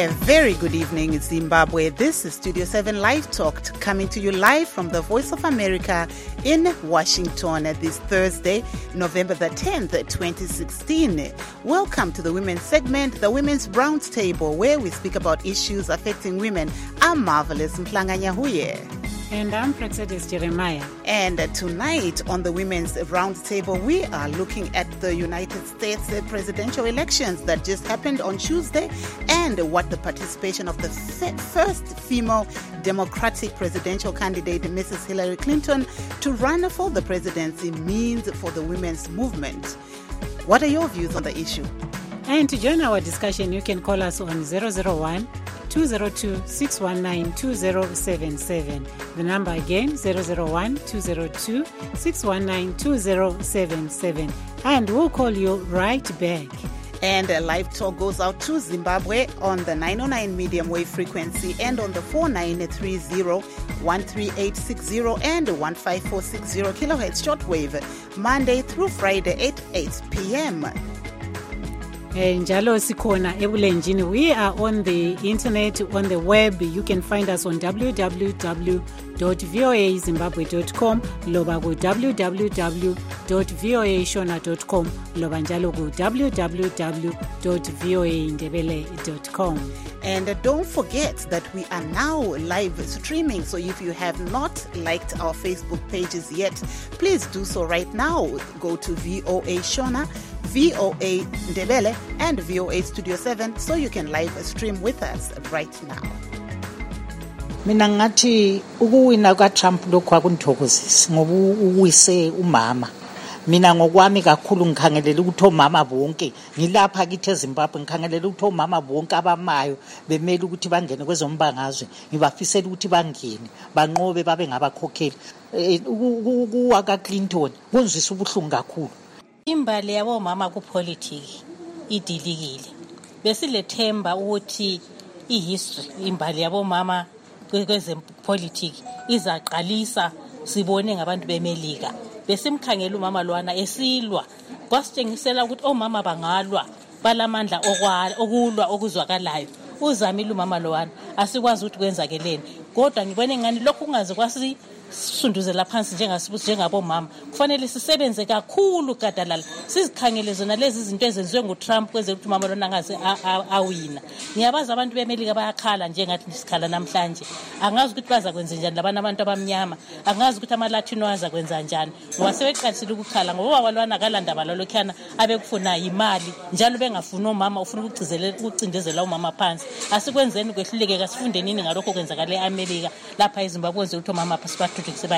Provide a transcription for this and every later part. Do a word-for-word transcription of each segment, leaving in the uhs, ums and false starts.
A very good evening, Zimbabwe. This is Studio seven Live Talk, coming to you live from the Voice of America in Washington this Thursday, November the tenth, twenty sixteen. Welcome to the women's segment, the Women's Roundtable, where we speak about issues affecting women. I'm Marvelous Mhlanganya Huye. And I'm Praxedis Jeremiah. And tonight on the Women's Roundtable, we are looking at the United States presidential elections that just happened on Tuesday and what the participation of the f- first female Democratic presidential candidate, Missus Hillary Clinton, to run for the presidency means for the women's movement. What are your views on the issue? And to join our discussion, you can call us on zero zero one, two zero two, six one nine, two zero seven seven. The number again, zero zero one, two zero two, six one nine, two zero seven seven. And we'll call you right back. And a live talk goes out to Zimbabwe on the nine oh nine medium wave frequency and on the four nine three zero, one three eight six zero and one five four six zero kilohertz shortwave, Monday through Friday at eight p.m. Njalo sikhona ebulenjini. We are on the internet, on the web. You can find us on w w w dot voa zimbabwe dot com, loba ku w w w dot voa shona dot com, loba njalo ku w w w dot voa ndebele dot com. And uh, don't forget that we are now live streaming. So if you have not liked our Facebook pages yet, please do so right now. Go to V O A Shona, V O A Ndebele, and V O A Studio seven so you can live stream with us right now. Mina ngathi ukuwina kaTrump lokho akundithokozisi ngoba uwise umama. Mina ngokwami kakhulu ngikhangelela ukuthi omama bonke ngilapha kithi eZimbabwe ngikhangelela ukuthi omama bonke abamayo bemele ukuthi bangene kwezombangazwe ngibafisela ukuthi bangene banqobe babe ngabakhokheli kuwa kaClinton kunzwisa ubuhlungu kakhulu. Imbali yabo mama ku politics idilikile besilethemba ukuthi ihistory imbali yabo mama kweze politics izaqalisa sibone ngabantu bemelika besimkhangela umama lwana esilwa kwasitshengisela ukuthi omama bangalwa balamandla okulwa okuzwakalayo uzamile umama lwana asikwazi ukuthi kwenzakeleni kodwa ngibone ngani lokhu kungaze kwasi sunduzela phansi njengasibuthi njengabo mama kufanele sisebenze kakhulu gadalala sizikhangele zona lezi izinto ezenziwe nguTrump kwenze ukuthi umama lona angaze awina. Ngiyabaza abantu bemelika bayakhala njengathi isikhala namhlanje angazi ukuthi baza kwenza njani labana abantu abamnyama angazi ukuthi ama Latino aza kwenza njani ngoba sebeqalisile ukukhala ngoba walwana kalandaba lalokhana abekufuna imali njalo bengafuna umama ufuna ukugcizelela ukucindezela umama phansi asikwenzeni kwehluleke kasifundeni nini ngalokho kwenzakala eAmerica lapha eZimbabwe kwenze ukuthi umama phasipa.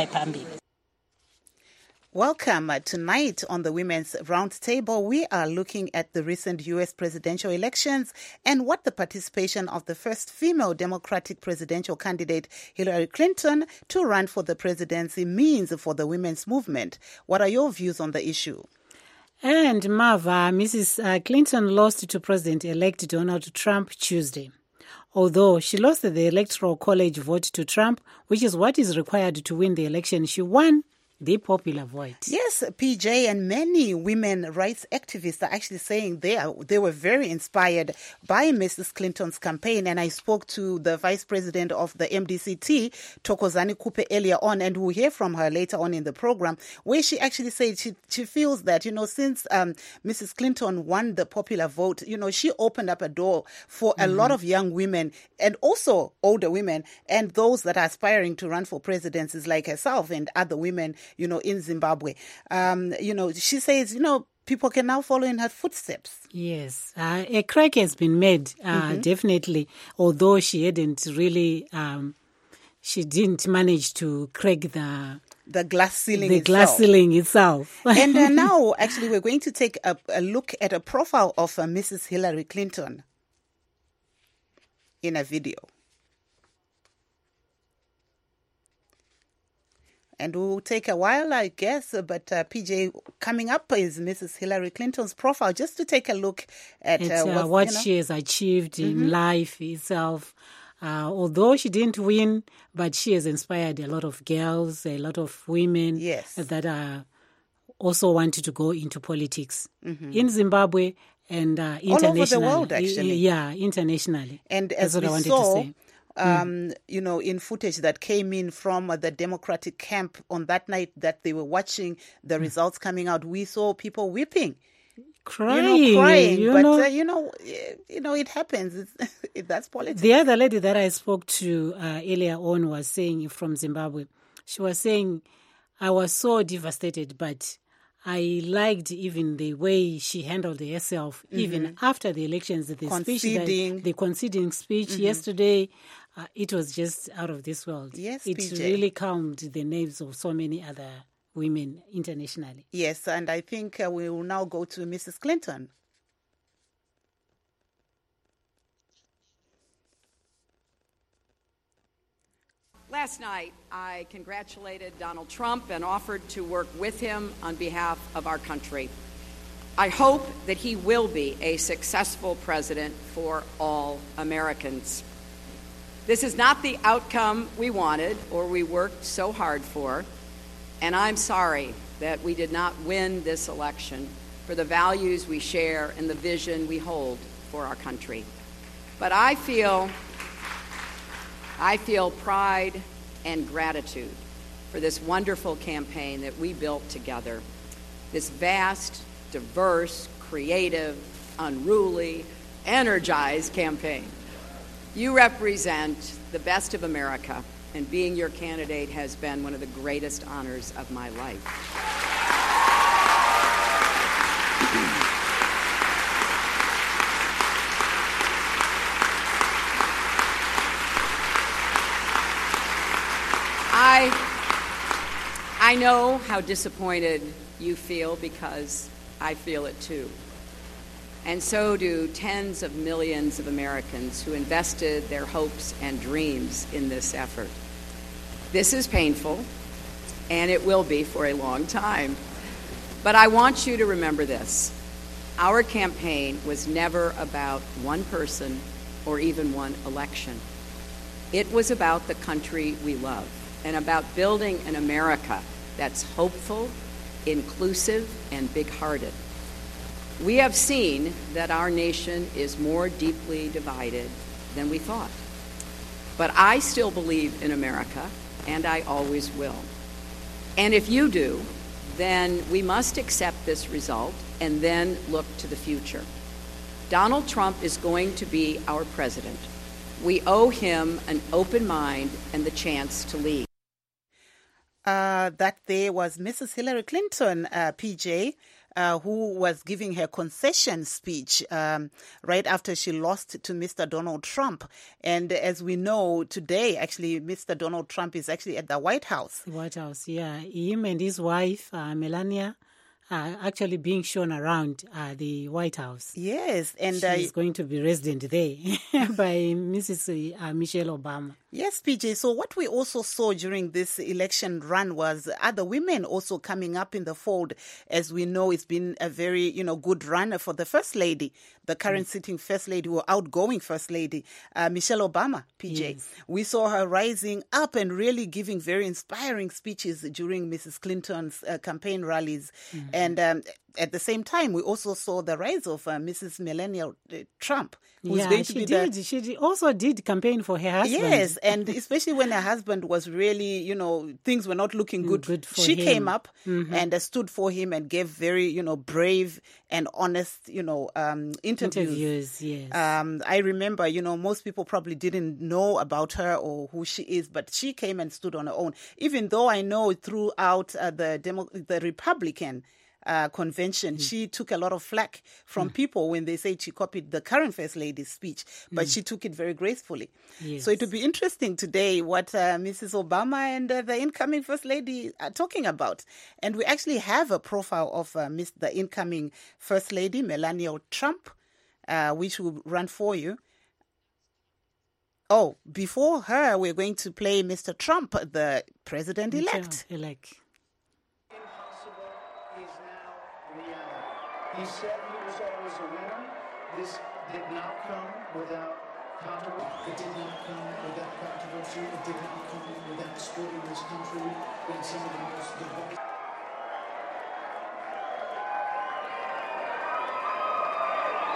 Welcome. Tonight on the Women's Roundtable, we are looking at the recent U S presidential elections and what the participation of the first female Democratic presidential candidate, Hillary Clinton, to run for the presidency means for the women's movement. What are your views on the issue? And Marva, Missus Clinton lost to President-elect Donald Trump Tuesday. Although she lost the Electoral College vote to Trump, which is what is required to win the election, she won the popular vote. Yes, P J, and many women rights activists are actually saying they are, they were very inspired by Missus Clinton's campaign. And I spoke to the vice president of the M D C T, Thokozani Kupe, earlier on, and we'll hear from her later on in the program, where she actually said she, she feels that, you know, since um, Missus Clinton won the popular vote, you know, she opened up a door for a mm-hmm. lot of young women and also older women and those that are aspiring to run for presidencies like herself and other women, you know, in Zimbabwe. Um, you know, she says, you know, people can now follow in her footsteps. Yes, uh, a crack has been made, uh, mm-hmm. definitely, although she hadn't really, um, she didn't manage to crack the... The glass ceiling the itself. glass ceiling itself. And uh, now, actually, we're going to take a, a look at a profile of uh, Missus Hillary Clinton in a video. And it will take a while, I guess, but uh, P J, coming up is Missus Hillary Clinton's profile, just to take a look at uh, uh, what, what you know? she has achieved mm-hmm. in life itself. Uh, although she didn't win, but she has inspired a lot of girls, a lot of women yes. that are also wanted to go into politics. Mm-hmm. In Zimbabwe, and uh, all over the internationally. world, actually. Yeah, internationally. And That's as what we I wanted saw, to say. um, mm. you know, in footage that came in from uh, the Democratic camp on that night that they were watching the mm. results coming out, we saw people weeping. Crying, you know, crying, you but know, uh, you know, you know, it happens. It's, that's politics. The other lady that I spoke to uh, earlier on was saying from Zimbabwe. She was saying, "I was so devastated, but I liked even the way she handled herself, mm-hmm. even after the elections. The conceding. speech, that, the conceding speech mm-hmm. yesterday, uh, it was just out of this world. Yes, it P J. really calmed the nerves of so many other women internationally. Yes, and I think uh, we will now go to Missus Clinton. Last night, I congratulated Donald Trump and offered to work with him on behalf of our country. I hope that he will be a successful president for all Americans. This is not the outcome we wanted or we worked so hard for, and I'm sorry that we did not win this election for the values we share and the vision we hold for our country. But I feel I feel pride and gratitude for this wonderful campaign that we built together, this vast, diverse, creative, unruly, energized campaign. You represent the best of America, and being your candidate has been one of the greatest honors of my life. I, I know how disappointed you feel because I feel it too. And so do tens of millions of Americans who invested their hopes and dreams in this effort. This is painful, and it will be for a long time. But I want you to remember this. Our campaign was never about one person or even one election. It was about the country we love and about building an America that's hopeful, inclusive, and big-hearted. We have seen that our nation is more deeply divided than we thought. But I still believe in America, and I always will. And if you do, then we must accept this result and then look to the future. Donald Trump is going to be our president. We owe him an open mind and the chance to lead. Uh, that there was Missus Hillary Clinton, uh, P J, uh, who was giving her concession speech um, right after she lost to Mister Donald Trump. And as we know today, actually, Mister Donald Trump is actually at the White House. The White House, yeah. Him and his wife, uh, Melania, are actually being shown around uh, the White House. Yes. And she's uh, going to be resident there by Missus Uh, Michelle Obama. Yes, P J. So what we also saw during this election run was other women also coming up in the fold. As we know, it's been a very, you know, good run for the First Lady, the current mm. sitting First Lady or outgoing First Lady, uh, Michelle Obama, P J. Yes. We saw her rising up and really giving very inspiring speeches during Missus Clinton's uh, campaign rallies. Mm-hmm. And um, at the same time, we also saw the rise of uh, Missus Melania Trump, who's yeah, going to she be did. the... She also did campaign for her husband. Yes, and especially when her husband was really, you know, things were not looking good. good for she him. came up mm-hmm. and uh, stood for him and gave very, you know, brave and honest, you know, um, interviews. Interviews, yes. Um, I remember, you know, most people probably didn't know about her or who she is, but she came and stood on her own. Even though I know throughout uh, the Demo- the Republican Uh, convention, mm. she took a lot of flack from mm. people when they said she copied the current First Lady's speech, but mm. she took it very gracefully. Yes. So it would be interesting today what uh, Missus Obama and uh, the incoming First Lady are talking about. And we actually have a profile of uh, Miss the incoming First Lady, Melania Trump, uh, which will run for you. Oh, before her, we're going to play Mister Trump, the president-elect. Elect. He said he was always a winner. This did not come without controversy. It did not come without controversy. It did not come without splitting this country in some of the most divisive.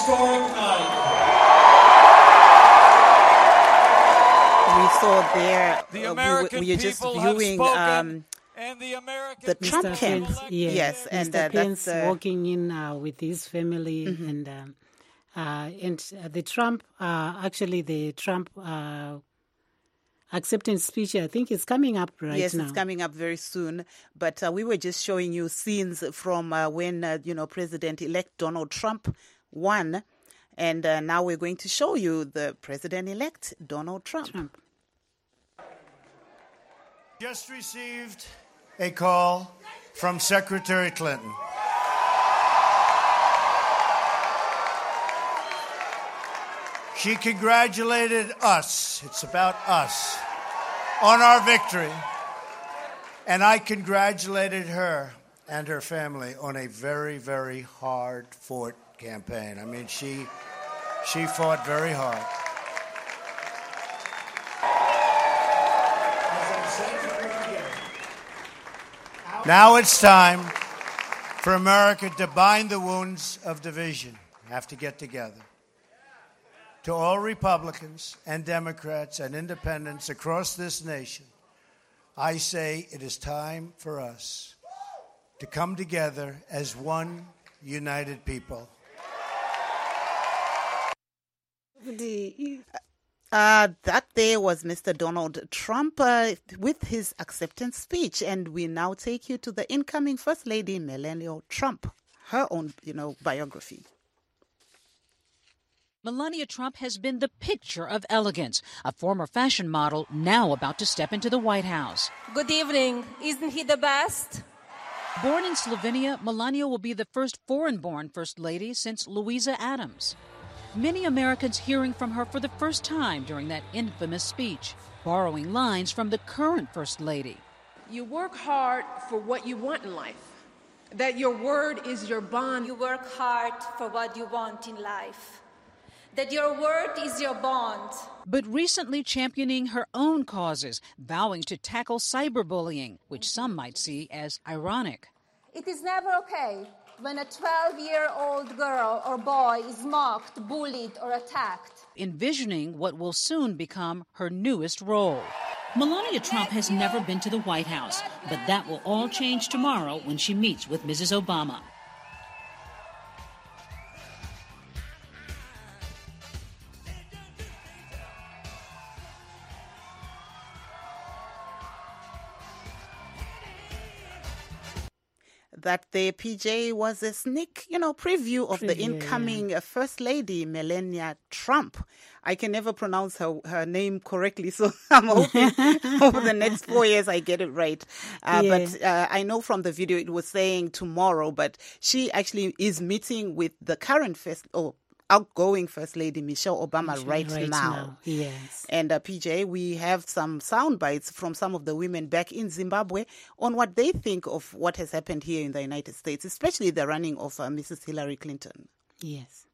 historic night. We saw there, The uh, American we, we are just people have viewing spoken, um, and the American the people Trump Mister camp. Pence, yeah. Yes, and Mister uh, Pence that's uh, walking in uh, with his family, Mm-hmm. and um, uh, and uh, the Trump, uh, actually the Trump uh, acceptance speech, I think, is coming up right yes, now. it's coming up very soon. But uh, we were just showing you scenes from uh, when uh, you know President-elect Donald Trump won, and uh, now we're going to show you the President-elect Donald Trump. Trump. Just received a call from Secretary Clinton. She congratulated us, it's about us, on our victory. And I congratulated her and her family on a very, very hard-fought campaign. I mean, she, she fought very hard. Now it's time for America to bind the wounds of division. We have to get together. To all Republicans and Democrats and independents across this nation, I say it is time for us to come together as one united people. Uh, that day was Mister Donald Trump uh, with his acceptance speech, and we now take you to the incoming First Lady Melania Trump, her own, you know, biography. Melania Trump has been the picture of elegance, a former fashion model now about to step into the White House. Good evening. Isn't he the best? Born in Slovenia, Melania will be the first foreign-born First Lady since Louisa Adams. Many Americans hearing from her for the first time during that infamous speech, borrowing lines from the current First Lady. You work hard for what you want in life, that your word is your bond. You work hard for what you want in life, that your word is your bond. But recently championing her own causes, vowing to tackle cyberbullying, which some might see as ironic. It is never okay when a twelve-year-old girl or boy is mocked, bullied, or attacked. Envisioning what will soon become her newest role. Melania Trump has never been to the White House, but that will all change tomorrow when she meets with Missus Obama. That there, P J, was a sneak, you know, preview of Preview, the incoming yeah. uh, First Lady, Melania Trump. I can never pronounce her, her name correctly, so I'm hoping over the next four years I get it right. Uh, Yeah. But uh, I know from the video it was saying tomorrow, but she actually is meeting with the current First, oh, outgoing First Lady, Michelle Obama, right, right now. now, yes. And uh, P J, we have some sound bites from some of the women back in Zimbabwe on what they think of what has happened here in the United States, especially the running of uh, Missus Hillary Clinton. Yes.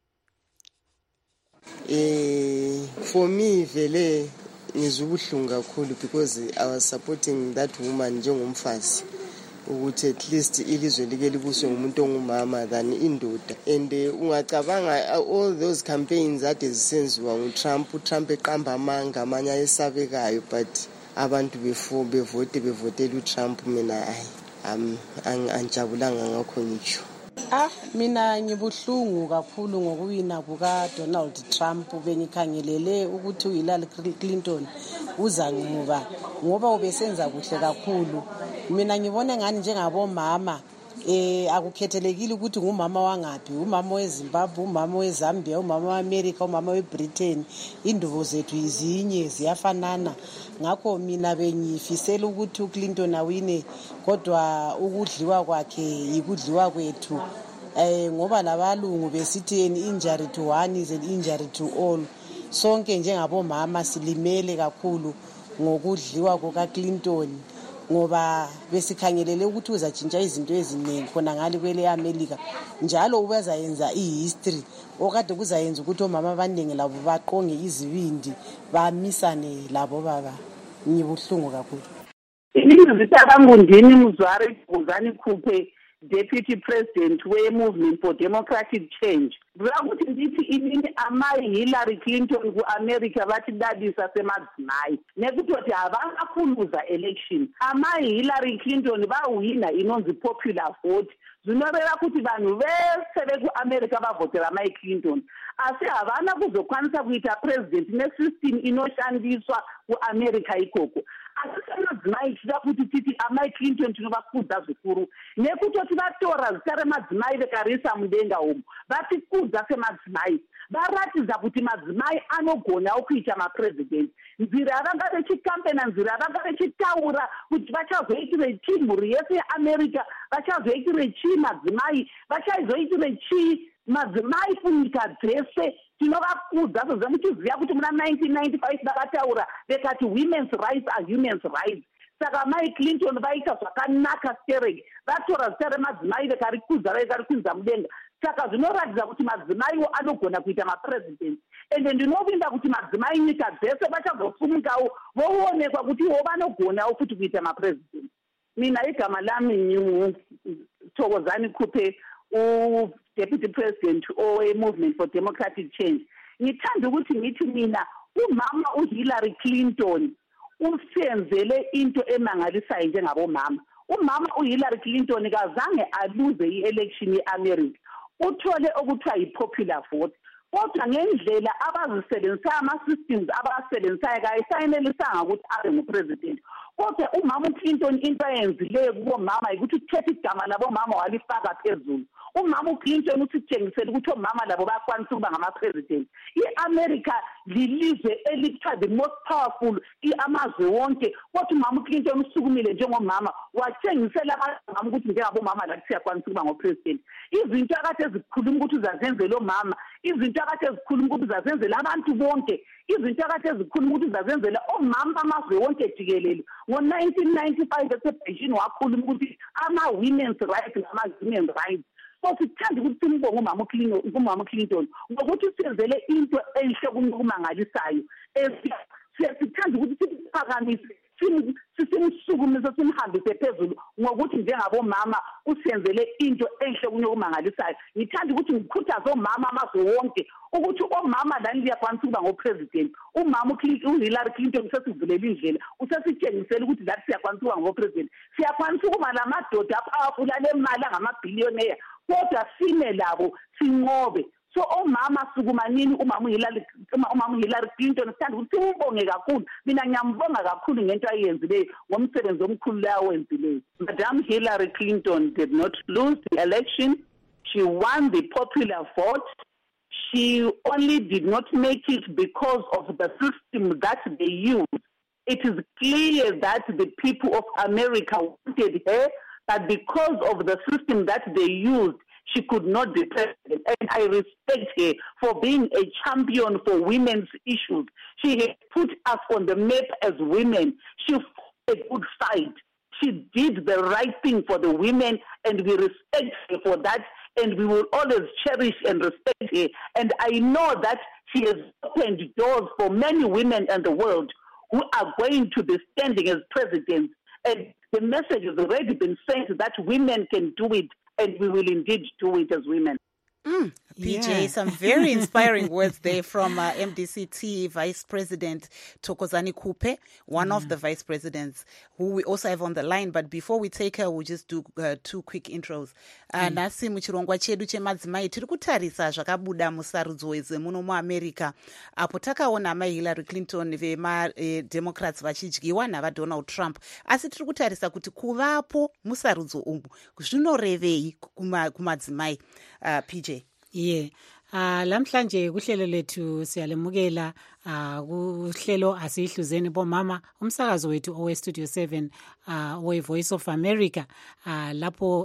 Uh, for me, vele ngizubuhlungu kakhulu because I was supporting that woman njengomfazi ukuthi at least ilizwe like libuswe ngumuntu ongumama than indoda. And uh, ungacabanga all those campaigns that zisenziwa nguTrump, uTrump eqamba amanga amanye ayesabekayo, but abantu before bevote bevotela uTrump, mina hayi angijabulanga ngakho ngitsho. Ah, mina ngibuhlungu kakhulu ngokuwina kuka Donald Trump. Bengikhangelele ukuthi uHillary Clinton uza ngoba ngoba ubesenza kuhle kakhulu. Mina ngibona ngani njengabomama eh akukhethelekile ukuthi ngumama wangapi, umama weZimbabwe, umama weZambia, umama weAmerica, umama weBritain, induvo zethu izinye ziyafanana. Ngakho mina bengifisela ukuthi uClinton awine, kodwa ukudliwa kwakhe ikudliwa kwethu. Eh ngoba labalungu besithi an injury to one is an injury to all. Sonke njengabomama silimele kakhulu ngokudliwa kukaClinton, ngoba besikhangelele ukuthi uzatshintsha izinto eziningi khona ngale kwele America, njalo ubazayenza ihistory okade kuzayenza ukuthi omama abaningi labo baqonge izibindi bamisane labo baba. Ngibuhlungu kakhulu. Ingizisa kaMngundini Mzwari Buzani Khuphe, Deputy President we Movement for Democratic Change. Ukuthi ndithi inini amayi Hillary Clinton ku-America bathi dadisa semadzimai nekuthi havakakhuluza election amayi Hillary Clinton bawina inonzi popular vote zvinoreva kuti vanhu vese veku-America bavhotera amayi Clinton asi havana kuzokwanisa kuita president nesystem inoshandiswa ku-America ikoko asi semadzimai tida kuti titi amayi Clinton tinovakudza zvikuru nekutoti vatora zita remadzimai vekarisa mudenga umu vatikudza semadzimai varatidza kuti madzimai anogonawo kuita mapresident nzira yavanga vechikampena nzira yavanga vechitaura kuti vachazoitire chii mhuri yese yeAmerica vachazoitire chii madzimai vachazoitire chii madzimai kunyika dzese tinovakudza soze muchiziva kuti muna nineteen ninety-five vakataura vekati women's rights are human's rights saka mai Clinton vaita zvakanaka stereki vatora zita remadzimai vekarikudza vekarikudza mudenga saka zvinoratidza kuti madzimaiwo anogona kuita mapresident ende ndinovimba kuti madzimai nyika dzese vachazofumukawo voonekwa kuti ivo vanogonawo futi kuita mapresident. Mina igama lami Thokozani Kupe, u-Deputy President owe-Movement for Democratic Change. Ngithanda ukuthi ngithi mina umama uHillary Clinton usenzele into emangalisayo njengabomama. Umama uHillary Clinton kazange aluze i-election ye-America. Uthole okuthiwa yi-popular vote. Kodwa ngendlela abazisebenzisayo ama-systems abasebenzisayo kayisayenelisanga ukuthi abe ngupresident. Kodwa umama uClinton into ayenzileyo kubomama ukuthi uthethe igama labomama walifaka phezulu. Umama uClinton usitshengisele ukuthi omama labo bayakwanisa ukuba ngama-president. I-America lilizwe elithiwa the most powerful amazwe wonke. Kodwa umama uClinton usukumile njengomama watshengisela abamama ukuthi njengabomama lathi siyakwanisa ukuba ngopresident. Izinto akade ezikhuluma ukuthi uzazenzela omama, izinto akade ezikhuluma ukuthi uzazenzela abantu bonke, izinto akade ezikhuluma ukuthi uzazenzela omama bamazwe wonke jikelele. Ngo-nineteen ninety-five eseBeijing wakhuluma ukuthi ama-women's rights nama-women's rights. So sithanda ukuthi simbonge umama uClinton, umama uClinton ngokuthi senzele into enhle kumangalisayo. Sithanda ukuthi siphakamise sisimsukumise simhambise phezulu ngokuthi njengabomama usenzele into enhle kumangalisayo. Ngithanda ukuthi ngikhuthaze omama amazwe wonke ukuthi omama lani liyakwanisa ukuba ngopresident. Umama uHillary Clinton usesivulela indlela, usesitshengisela ukuthi lathi siyakwanisa ukuba ngopresident. Siyakwanisa ukuba lamadoda apowerful alemali angamabhillionaire kodwa sime labo sinqobe. So omama sukumanini umama uHillary umama uHillary Clinton sithanda ukuthi simbonge kakhulu. Mina ngiyambonga kakhulu ngento ayenzileyo ngomsebenzi omkhulu la wenzileyo. Madam Hillary Clinton did not lose the election. She won the popular vote. She only did not make it because of the system that they used. It is clear that the people of America wanted her, but because of the system that they used, she could not be president. And I respect her for being a champion for women's issues. She has put us on the map as women. She fought a good fight. She did the right thing for the women, and we respect her for that, and we will always cherish and respect her. And I know that she has opened doors for many women in the world who are going to be standing as presidents. And the message has already been sent that women can do it, and we will indeed do it as women. Mm, P J, yeah. Some very inspiring words there from uh, M D C T Vice President Thokozani Kupe, one mm. of the vice presidents who we also have on the line. But before we take her, we'll just do uh, two quick intros. Uh, mm. Nasi muchirongwa chedu chemadzimai tiri kutarisa zvakabuda musarudzo wezemuno muAmerica apo takaona mai Hillary Clinton vema eh, Democrats vachidyiwa navaDonald Trump, asi tiri kutarisa kuti kuvapo musarudzo umu zvinorevei kumadzimai. Uh, P J. Yeah. Uh, lamhlanje kuhlelo lethu siyalemukela uh, kuhlelo asihluzeni bomama umsakazo wethu owe Studio seven uh, owe Voice of America uh, lapho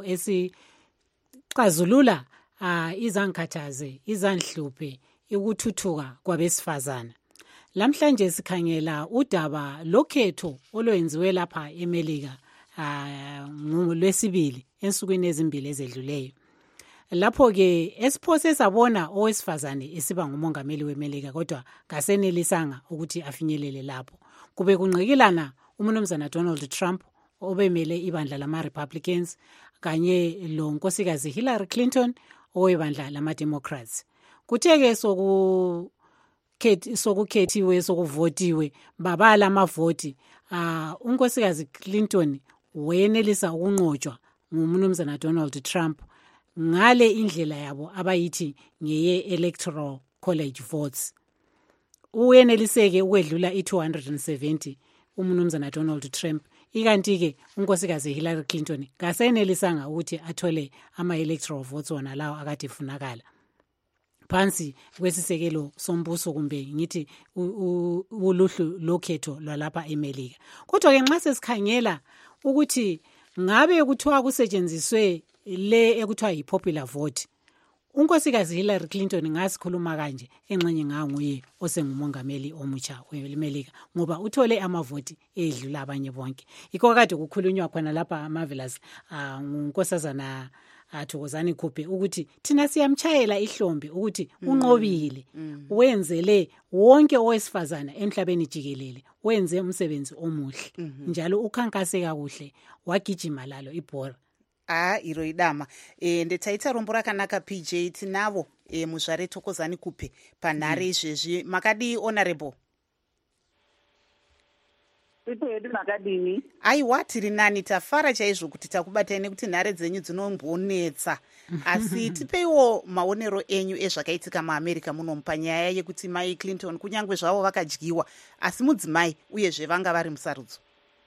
esixazulula uh, izankathaze izanhluphe ukuthuthuka kwabesifazana. Lamhlanje sikhangela udaba lokhetho olwenziwe lapha eMelika uh, ngolwesibili ensukwini ezimbili ezedluleyo. Lapho ke esiphose sabona owesifazane esiba ngumongameli weMelika kodwa kasenelisanga ukuthi afinyelele lapho. Kube kunqikilana umnumzana Donald Trump obemele ibandla lama Republicans kanye lo nkosikazi Hillary Clinton owebandla lama Democrats. Kuthe-ke soku sokukhethiwe sokuvotiwe babala amavoti uh, unkosikazi Clinton wayenelisa ukunqotshwa ngumnumzana Donald Trump ngale indlela yabo abayithi ngeye electoral college votes. Uyeneliseke ukwedlula i-two hundred seventy umnumzana Donald Trump, ikanti-ke unkosikazi Hillary Clinton kasenelisanga ukuthi athole ama-electoral votes wona lawo akade efunakala phansi kwesisekelo sombuso kumbe ngithi uluhlu lokhetho lwalapha eMelika. Kodwa-ke nxa sesikhangela ukuthi ngabe kuthiwa kusetshenziswe le ekuthiwa yi-popular vote, unkosikazi Hillary Clinton ngasikhuluma kanje engxenye nganguye osengumongameli omutsha weMelika ngoba uthole amavoti edlula abanye bonke. Yikho kade kukhulunywa khona lapha Marvelous uh, ngunkosazana Thokozani Khuphe ukuthi thina siyamchayela ihlombe ukuthi unqobile, mm. wenzele wonke owesifazana emhlabeni jikelele, wenze umsebenzi omuhle, mm -hmm. njalo ukhankase kakuhle, wagijima lalo ibhora. Ah, iro idama. E, ndetaita rombo rakanaka P J tinavo e, muzvare Thokozani Khuphe panhare izvezvi. Mm. Makadi honorable? Ipo yedu makadini. Aiwa tiri nani, tafara chaizvo kuti takubatai nekuti nhare dzenyu dzinombonetsa. Asi tipeiwo maonero enyu ezvakaitika muAmerica muno panyaya yekuti mai Clinton kunyangwe zvavo vakadyiwa asi mudzimai uyezve vanga vari musarudzo.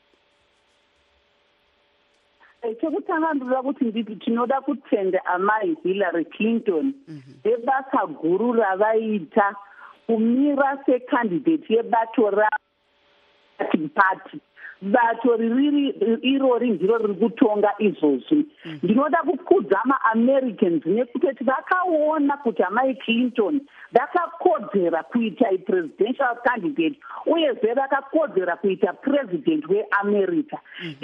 Chekutanga ndoda kuti nditi tinoda kutenda amai Hillary Clinton nebasa guru ravaita kumira secandidate yebato ra party. Bato riri irori ndiro riri kutonga izvozvi. Ndinoda kukudza ma-Americans nekuti vakaona kuti amai Clinton vakakodzera kuita i-presidential candidate uyezve vakakodzera kuita president weAmerica.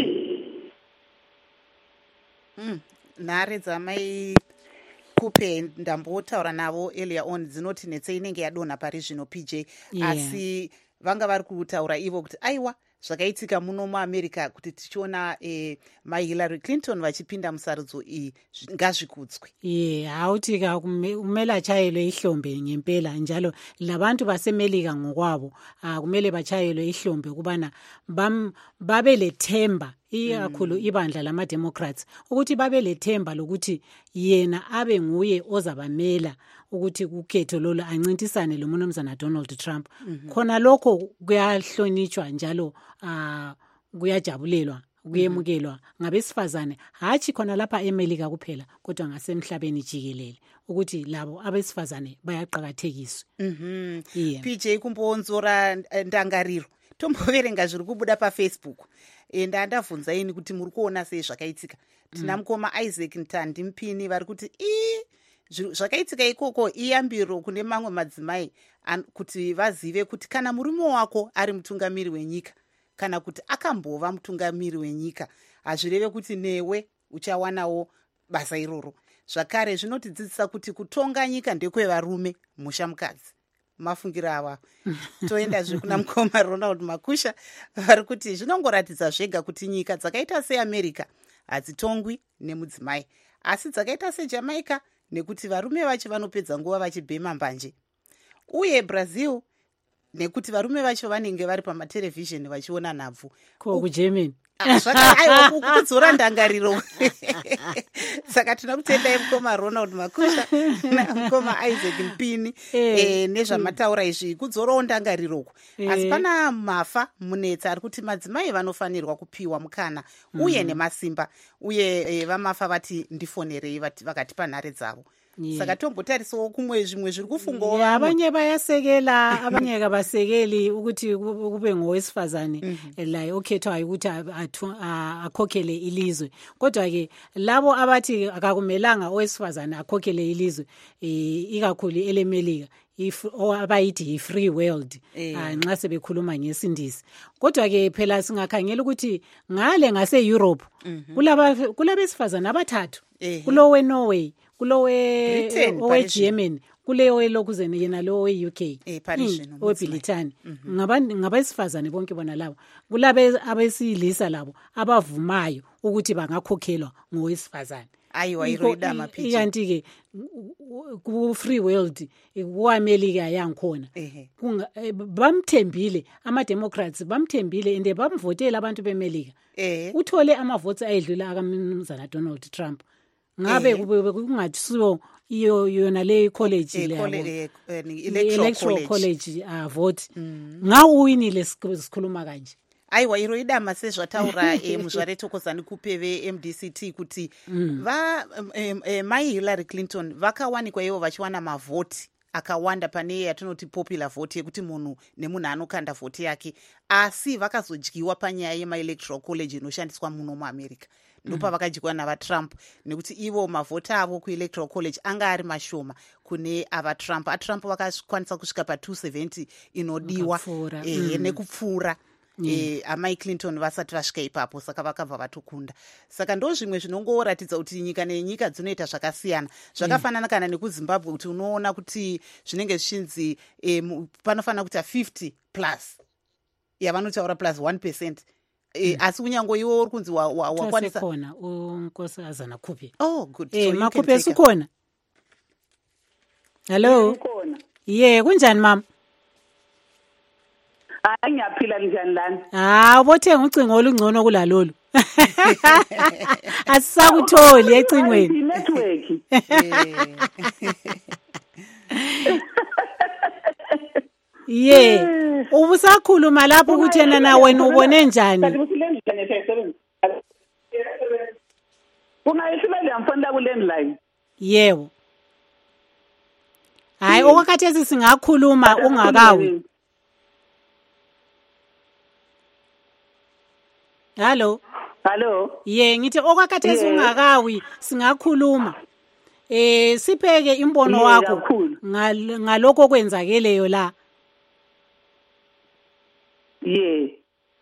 Mm. Nhare dzamai Khuphe ndambotaura navo earlier on dzinoti netse inenge yadonha pari zvino P J, yeah. Asi vanga vari kutaura ivo kuti aiwa zvakaitika muno muAmerica kuti tichiona eh, mai Hillary Clinton vachipinda musarudzo iyi ngazvikudzwe. Ye hautika kumela chayelwe ihlombe ngempela njalo labantu baseMelika ngokwabo kumele bachayelwe ihlombe kubana babe lethemba ikakhulu ibandla lama Democrats ukuthi babe lethemba lokuthi yena abe nguye ozabamela ukuthi ukhetho lolo ancintisane lo mnumzana Donald Trump. Mm -hmm. Khona lokho kuyahlonitshwa njalo uh, kuyajabulelwa kuyemukelwa ngabesifazane hachi khona lapha eMelika kuphela kodwa ngasemhlabeni jikelele ukuthi labo abesifazane bayaqhakathekiswa. Mhm. Yeah. P J kumbonzora ndangariro tomboverenga zviri kubuda paFacebook. Enda ndavhunza ini kuti muri kuona sei zvakaitika. Tina mukoma Isaac Ntandi Mpini vari kuti i zvakaitika ikoko iyambiro kune mamwe madzimai kuti vazive kuti kana murume wako ari mutungamiri wenyika kana kuti akambova mutungamiri wenyika hazvireve kuti newe uchawanawo basa iroro. Zvakare zvinotidzidzisa kuti kutonga nyika ndekwevarume musha mukadzi. Mafungira ava toendazve kuna mukoma Ronald Makusha vari kuti zvinongoratidza zvega kuti nyika dzakaita seAmerica hadzitongwi nemudzimai asi dzakaita seJamaica nekuti varume vacho vanopedza nguva vachibhema mbanje, uye Brazil nekuti varume vacho vanenge vari pamaterevhizheni vachiona nhabvu ko kuGermany. Kudzora ndangariro. Saka tinoda kutendai mukoma Ronald Makusha namukoma Isaac Mpini eh, nezvamataura izvi kudzorawo ndangariro. Asi pana mafa munetsa ari kuti madzimai vanofanirwa kupiwa mukana uye nemasimba uye eh, vamafa vati ndifonerei vakati panhare dzavo. Yeah. Saka tombotarisawo kumwe zvimwe zviri kufungwa yeah, abanye bayasekela abanye kabasekeli ukuthi kube ngowesifazane mm -hmm. la okhethwayo ukuthi akhokhele ilizwe, kodwa ke labo abathi akakumelanga owesifazane akhokhele ilizwe ikakhulu eleMelika if abayithi free world nxa sebekhuluma ngesindisi, kodwa ke phela singakhangela ukuthi ngale ngase Europe kulaba kulabesifazane abathathu kulowe Norway kulowe owe Germany kuleyo lokuzene yena lo we U K owe Britain ngabantu ngabesifazane bonke bona labo kulabe abesilisa labo abavumayo ukuthi bangakhokhelwa ngowesifazane ayiwa iroida maphitshi ikanti ke ku free world kuAmerica yangikhona bamthembile ama Democrats bamthembile ende bamvotela abantu beMelika uthole ama votes ayedlula akamnumzana Donald Trump ngabe kungathiwo iyo yona le college le electoral college a vote nga uwinile sikhuluma kanje aiwa iroida masezvataura muzvare tokozani kupeve M D C T kuti va mai Hillary Clinton vakawanikwa ivo vachiwana mavhoti akawanda pane yatinoti popular vote yekuti munhu nemunhu anokanda vote yake asi vakazodyiwa panyaya yemaelectoral college inoshandiswa muno muAmerica ndopa vakadyiwa navaTrump nekuti ivo mavhoti avo kuelectoral college anga ari mashoma kune ava Trump aTrump vakakwanisa kusvika pa two seventy inodiwa nekupfuura Eh, amai Clinton vasati vasvika ipapo saka vakabva vatokunda saka ndo zvimwe zvinongoratidza kuti nyika nenyika dzinoita zvakasiyana zvakafanana kana nekuZimbabwe kuti unoona kuti zvinenge zvichinzi eh, panofanira kuita fifty plus yavanotaura plus one percent eh, asi kunyange iwo uri kunzi wakwanisa kona unkosazana kupi oh good eh, so makupi sikona hello yeah kunjani mama hayi ngiyaphila njani lana ah ubothenga ucingo olungcono kulalolu asisakutholi ecingweni network yeah ubusakhuluma lapho ukuthi yena na wena ubone njani ungayishila mfana ku landline yebo hayi okwakhathesi singakhuluma ungakawi Hello. Hello. Ye ngithi okwakhathesi ungakawi singakhuluma. Eh sipheke imbono wakho ngalokho kwenzakeleyo la. Ye.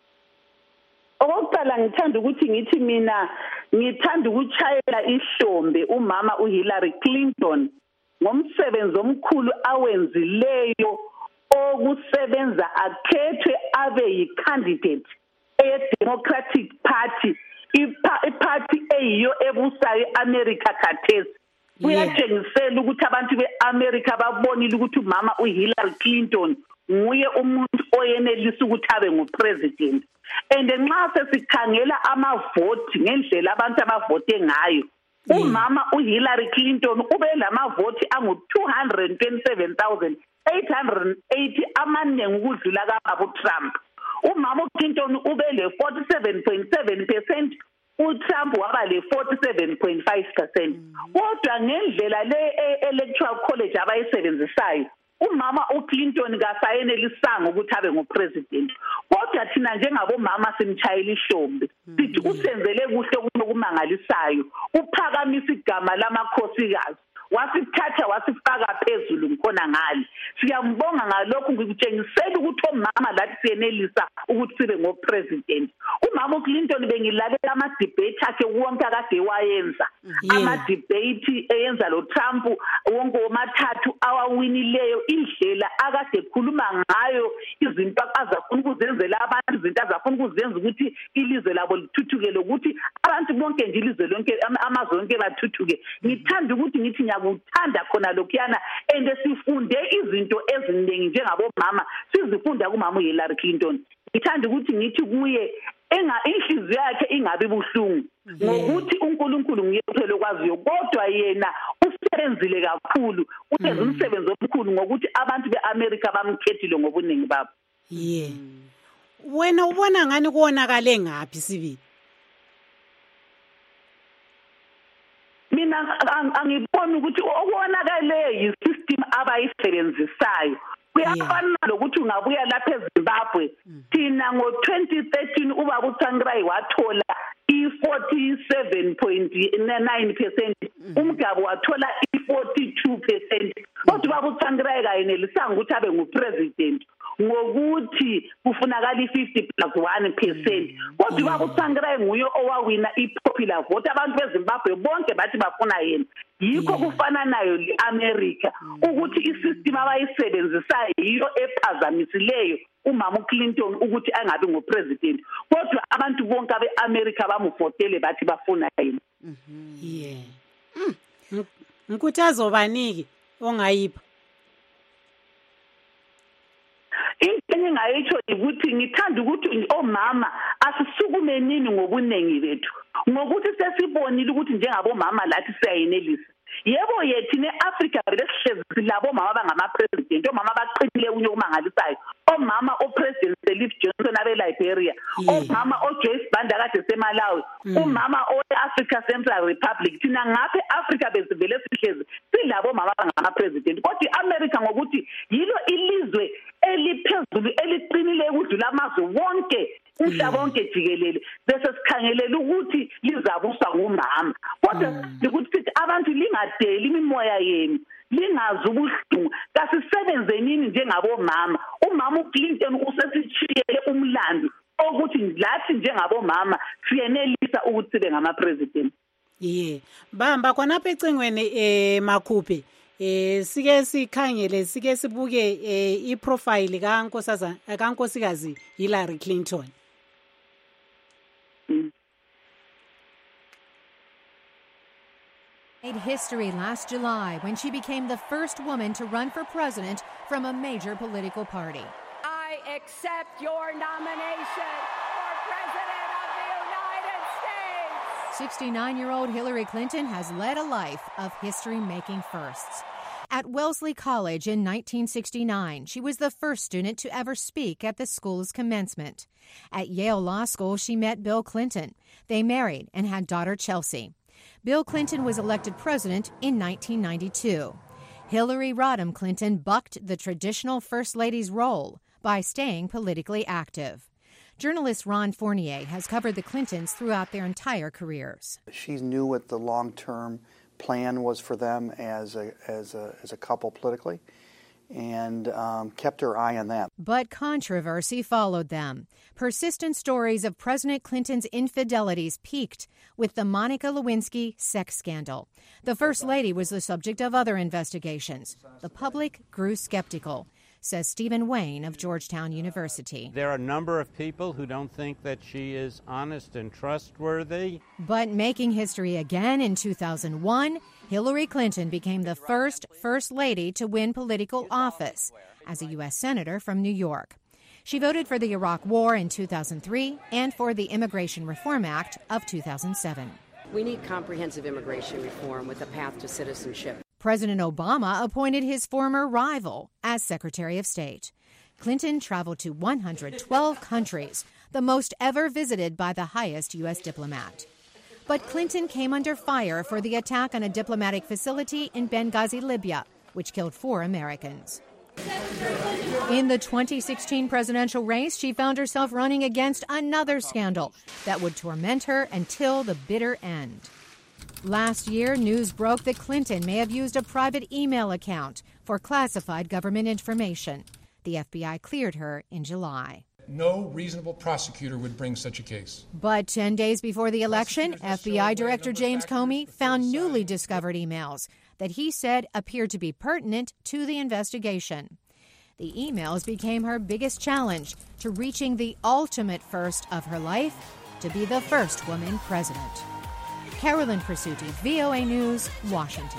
Okokuqala ngithanda ukuthi ngithi mina ngithanda ukuchayela ihlombe umama uHillary Clinton ngomsebenzi omkhulu awenzileyo okusebenza akhethwe abe yicandidate e-Democratic Party iparty eyiyo ebusayo eAmerica khathesi kuyatshengisela ukuthi abantu beAmerica babonile ukuthi umama uHillary Clinton nguye umuntu oyenelisa ukuthi abe ngupresident and nxa sesikhangela amavoti ngendlela abantu abavote ngayo umama uHillary Clinton ube lamavoti angu two hundred twenty-seven thousand eight hundred eighty amanengi ukudlula kaBaba Trump umama uClinton ube le forty-seven point seven percent uTrump waba le forty-seven point five percent kodwa ngendlela le electoral college abayisebenzisayo umama uClinton kasayenelisanga ukuthi abe ngupresident kodwa thina njengabomama simchayela ihlombe sithi usenzele kuhle kunokumangalisayo uphakamisa igama lamakhosikazi wasithatha wasifaka phezulu ngikhona ngale siyambonga ngalokho ngikutshengisela ukuthi omama lathi siyenelisa ukuthi sibe ngopresident umama uClinton bengilalela ama debate akhe wonke akade wayenza ama debate eyenza lo Trump wonke omathathu awawinileyo indlela akade ekhuluma ngayo izinto azafuna ukuzenzela abantu izinto azafuna ukuzenza ukuthi ilizwe labo lithuthukele ukuthi abantu bonke nje ilizwe lonke amazwe onke bathuthuke ngithanda ukuthi ngithi ngiyakuthanda khona lokuyana ende sifunde izinto eziningi njengabomama sizifunda kumama uHillary Clinton ngithanda ukuthi ngithi kuye enga inhliziyo yakhe ingabe buhlungu ngokuthi uNkulunkulu ngiyethele kwaziyo kodwa yena usebenzile kakhulu uyenza umsebenzi omkhulu ngokuthi abantu beAmerica bamkhethile ngobuningi babo yeah wena ubona ngani kuonakale ngapi sibi mina angibona ukuthi okwonakale yisystem abayisebenzisayo kuyafana lokuthi ungabuya lapha eZimbabwe thina ngo twenty thirteen ubaba uTsvangirai wathola i forty-seven point nine percent umgabo wathola i forty-two percent kodwa ubaba uTsvangirai kayenelisanga ukuthi abe ngupresident ngokuthi kufunakala i-fifty plus one percent kodwa ubaba uTsvangirai nguye owawina i-popular vote abantu beZimbabwe bonke bathi bafuna yena yikho kufana nayo leAmerica ukuthi isystem abayisebenzisayo yiyo ephazamisileyo umama uClinton ukuthi angabe ngopresident kodwa abantu bonke beAmerica bamuvotele bathi bafuna yena yeah Nkuthazo baniki ongayipha. Into engingayitsho ukuthi ngithanda ukuthi omama asisukumenini ngobunengi bethu. Ngokuthi sesibonile ukuthi njengabomama lathi siyayenelisa. Yebo yethu neAfrica belesihlezi labo mama bangama president, omama baqinile unye kumangalisayo. Omama opresident Elif Johnson abe Liberia, omama oJoyce Banda kade seMalawi, umama oAfrica Central Republic. Thina ngapha eAfrica besivele sihlezi silabo mama bangama president. Kodwa iAmerica ngokuthi yilo ilizwe eliphezulu eliqinile ukudlula amazwe wonke umhlaba wonke jikelele bese sikhangelela ukuthi lizabusa ngumama. Kodwa ukuthi abantu lingadeli imimoya yenu, lingazi ubuhlungu, kasisebenzenini njengabomama. Umama uClinton usesitshiyele umlando ukuthi lathi njengabomama siyenelisa ukuthi sibe ngama president. Yeah, bamba khonapha ecingweni eh Makhuphe. Eh sike sikhangele sike sibuke eh iprofile kaNkosazana kaNkosikazi Hillary Clinton. Made history last July when she became the first woman to run for president from a major political party. I accept your nomination for President of the United States. sixty-nine-year-old Hillary Clinton has led a life of history-making firsts. At Wellesley College in nineteen sixty-nine, she was the first student to ever speak at the school's commencement. At Yale Law School, she met Bill Clinton. They married and had daughter Chelsea. Bill Clinton was elected president in nineteen ninety-two. Hillary Rodham Clinton bucked the traditional First Lady's role by staying politically active. Journalist Ron Fournier has covered the Clintons throughout their entire careers. She knew what the long-term plan was for them as a as a as a couple politically, and um, kept her eye on that. But controversy followed them. Persistent stories of President Clinton's infidelities peaked with the Monica Lewinsky sex scandal. The First Lady was the subject of other investigations. The public grew skeptical, says Stephen Wayne of Georgetown University. There are a number of people who don't think that she is honest and trustworthy. But making history again in two thousand one, Hillary Clinton became the first First Lady to win political office as a U S Senator from New York. She voted for the Iraq War in two thousand three and for the Immigration Reform Act of two thousand seven. We need comprehensive immigration reform with a path to citizenship. President Obama appointed his former rival as Secretary of State. Clinton traveled to one hundred twelve countries, the most ever visited by the highest U S diplomat. But Clinton came under fire for the attack on a diplomatic facility in Benghazi, Libya, which killed four Americans. In the twenty sixteen presidential race, she found herself running against another scandal that would torment her until the bitter end. Last year, news broke that Clinton may have used a private email account for classified government information. The F B I cleared her in July. No reasonable prosecutor would bring such a case. But ten days before the election, F B I Director James Comey found newly discovered emails that he said appeared to be pertinent to the investigation. The emails became her biggest challenge to reaching the ultimate first of her life, to be the first woman president. Carolyn Presutti, V O A News, Washington.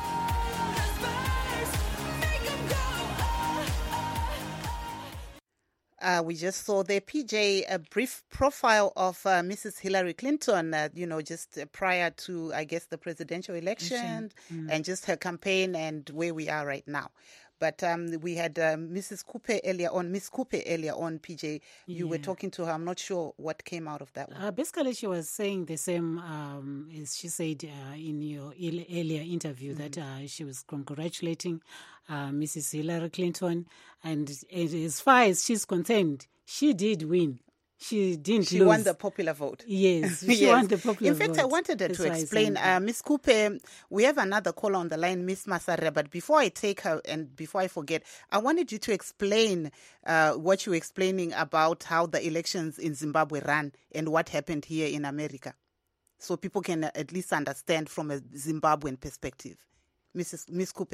Uh, we just saw the P J, a brief profile of uh, Missus Hillary Clinton, uh, you know, just uh, prior to, I guess, the presidential election mm-hmm. and just her campaign and where we are right now. But um, we had uh, Missus Coupe earlier on, Miss Coupe earlier on, P J. You yeah. were talking to her. I'm not sure what came out of that one. Uh, basically, she was saying the same um, as she said uh, in your il- earlier interview mm-hmm. that uh, she was congratulating uh, Missus Hillary Clinton. And as far as she's concerned, she did win. She didn't She lose. won the popular vote. Yes, she yes. won the popular vote. In fact, vote. I wanted her That's to explain. Uh, Miss Coupe, we have another caller on the line, Miss Masare. But before I take her and before I forget, I wanted you to explain uh, what you were explaining about how the elections in Zimbabwe ran and what happened here in America, so people can at least understand from a Zimbabwean perspective. Missus Miss Coupe.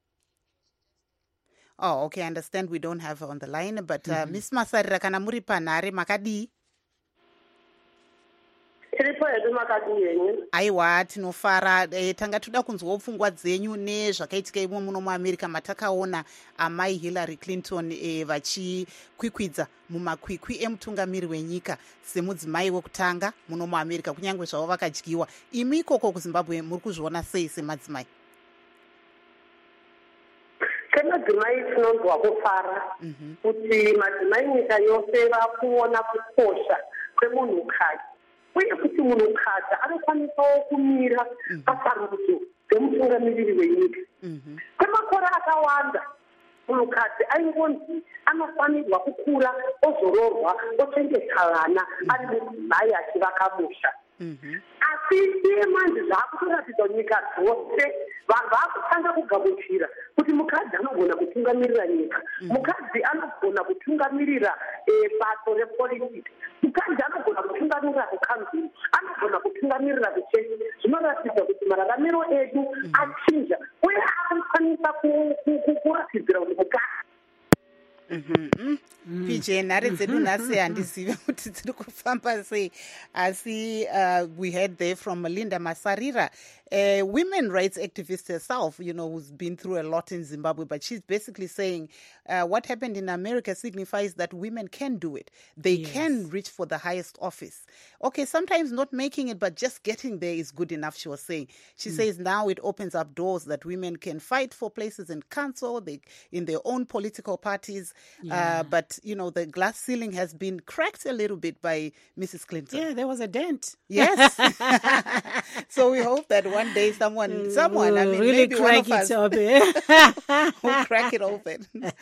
Oh, okay, I understand we don't have her on the line, but uh, mm-hmm. Miss Masarira kana muri panare makadi. tiripo hedu makati yenyu. Aiwa, tinofara. E, tanga toda kunzwawo pfungwa dzenyu nezvakaitika imo muno muAmerica matakaona amai Hillary Clinton e, vachikwikwidza mumakwikwi emutungamiri wenyika semudzimai wekutanga muno muAmerica, kunyange zvavo vakadyiwa. Imi ikoko kuZimbabwe muri kuzviona sei semadzimai? Semadzimai tinonzwa kufara kuti madzimai nyika yose vakuona kukosha kwemunhukadzi, uye kuti munhukadzi anokwanisawo kumira pasarudzo dzemutungamiriri wenyika. Kwemakore akawanda munhukadzi aingonzi anofanirwa kukura ozororwa ochengeta vana ari mudzimai achivaka musha. Asi iye manje zvaakutoratidza nyika dzose vanhu vaakutanga kugamuchira kuti mukadzi anogona kutungamirira nyika, mukadzi anogona kutungamirira bato repolitiki, mukadzi anogona kutungamirira kukanzuru, anogona kutungamirira kuchechi. Zvinoratidza kuti mararamiro edu achinja uye akukwanisa kuratidzira kuti mukadzi P J, nhare dzedu nhasi handizive kuti dziri kufamba sei, asi uh, we heard there from Linda Masarira, a women rights activist herself, you know, who's been through a lot in Zimbabwe, but she's basically saying uh, what happened in America signifies that women can do it. They yes. can reach for the highest office. Okay, sometimes not making it, but just getting there is good enough, she was saying. She mm. says now it opens up doors that women can fight for places in council, they, in their own political parties. Yeah. Uh, but, you know, the glass ceiling has been cracked a little bit by Missus Clinton. Yeah, there was a dent. Yes. So we hope that one day someone, someone, I mean, really maybe crack one of it us open. will crack it open. uh,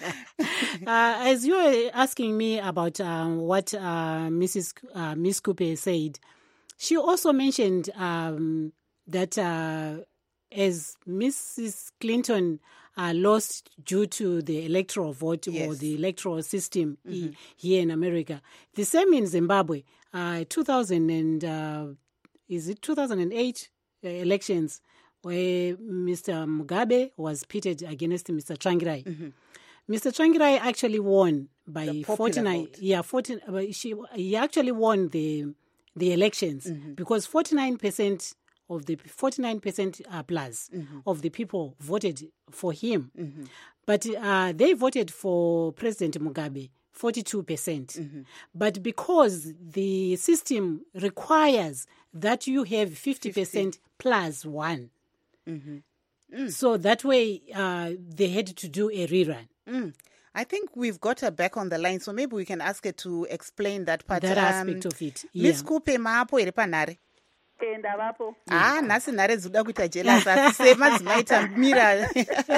as you were asking me about um, what uh, Missus Uh, Miss Cooper said, she also mentioned um, that uh, as Missus Clinton Uh, lost due to the electoral vote yes. or the electoral system mm-hmm. here in America. The same in Zimbabwe. Uh, two thousand and uh, is it two thousand eight uh, elections where Mister Mugabe was pitted against Mister Tsvangirai. Mm-hmm. Mister Tsvangirai actually won by forty-nine. Vote. Yeah, fourteen. Uh, she he actually won the the elections mm-hmm. because forty-nine percent. Of the forty-nine percent uh, plus mm-hmm. of the people voted for him. Mm-hmm. But uh, they voted for President Mugabe, forty-two percent. Mm-hmm. But because the system requires that you have fifty percent fifty plus one. Mm-hmm. Mm. So that way uh, they had to do a rerun. Mm. I think we've got her back on the line, so maybe we can ask her to explain that part. That um, aspect of it. Yeah. Miss Kupe maapo ere panhare. Enda vapo. Ah, nhasi nhare dzoda kuita jealous asi semadzimai tamira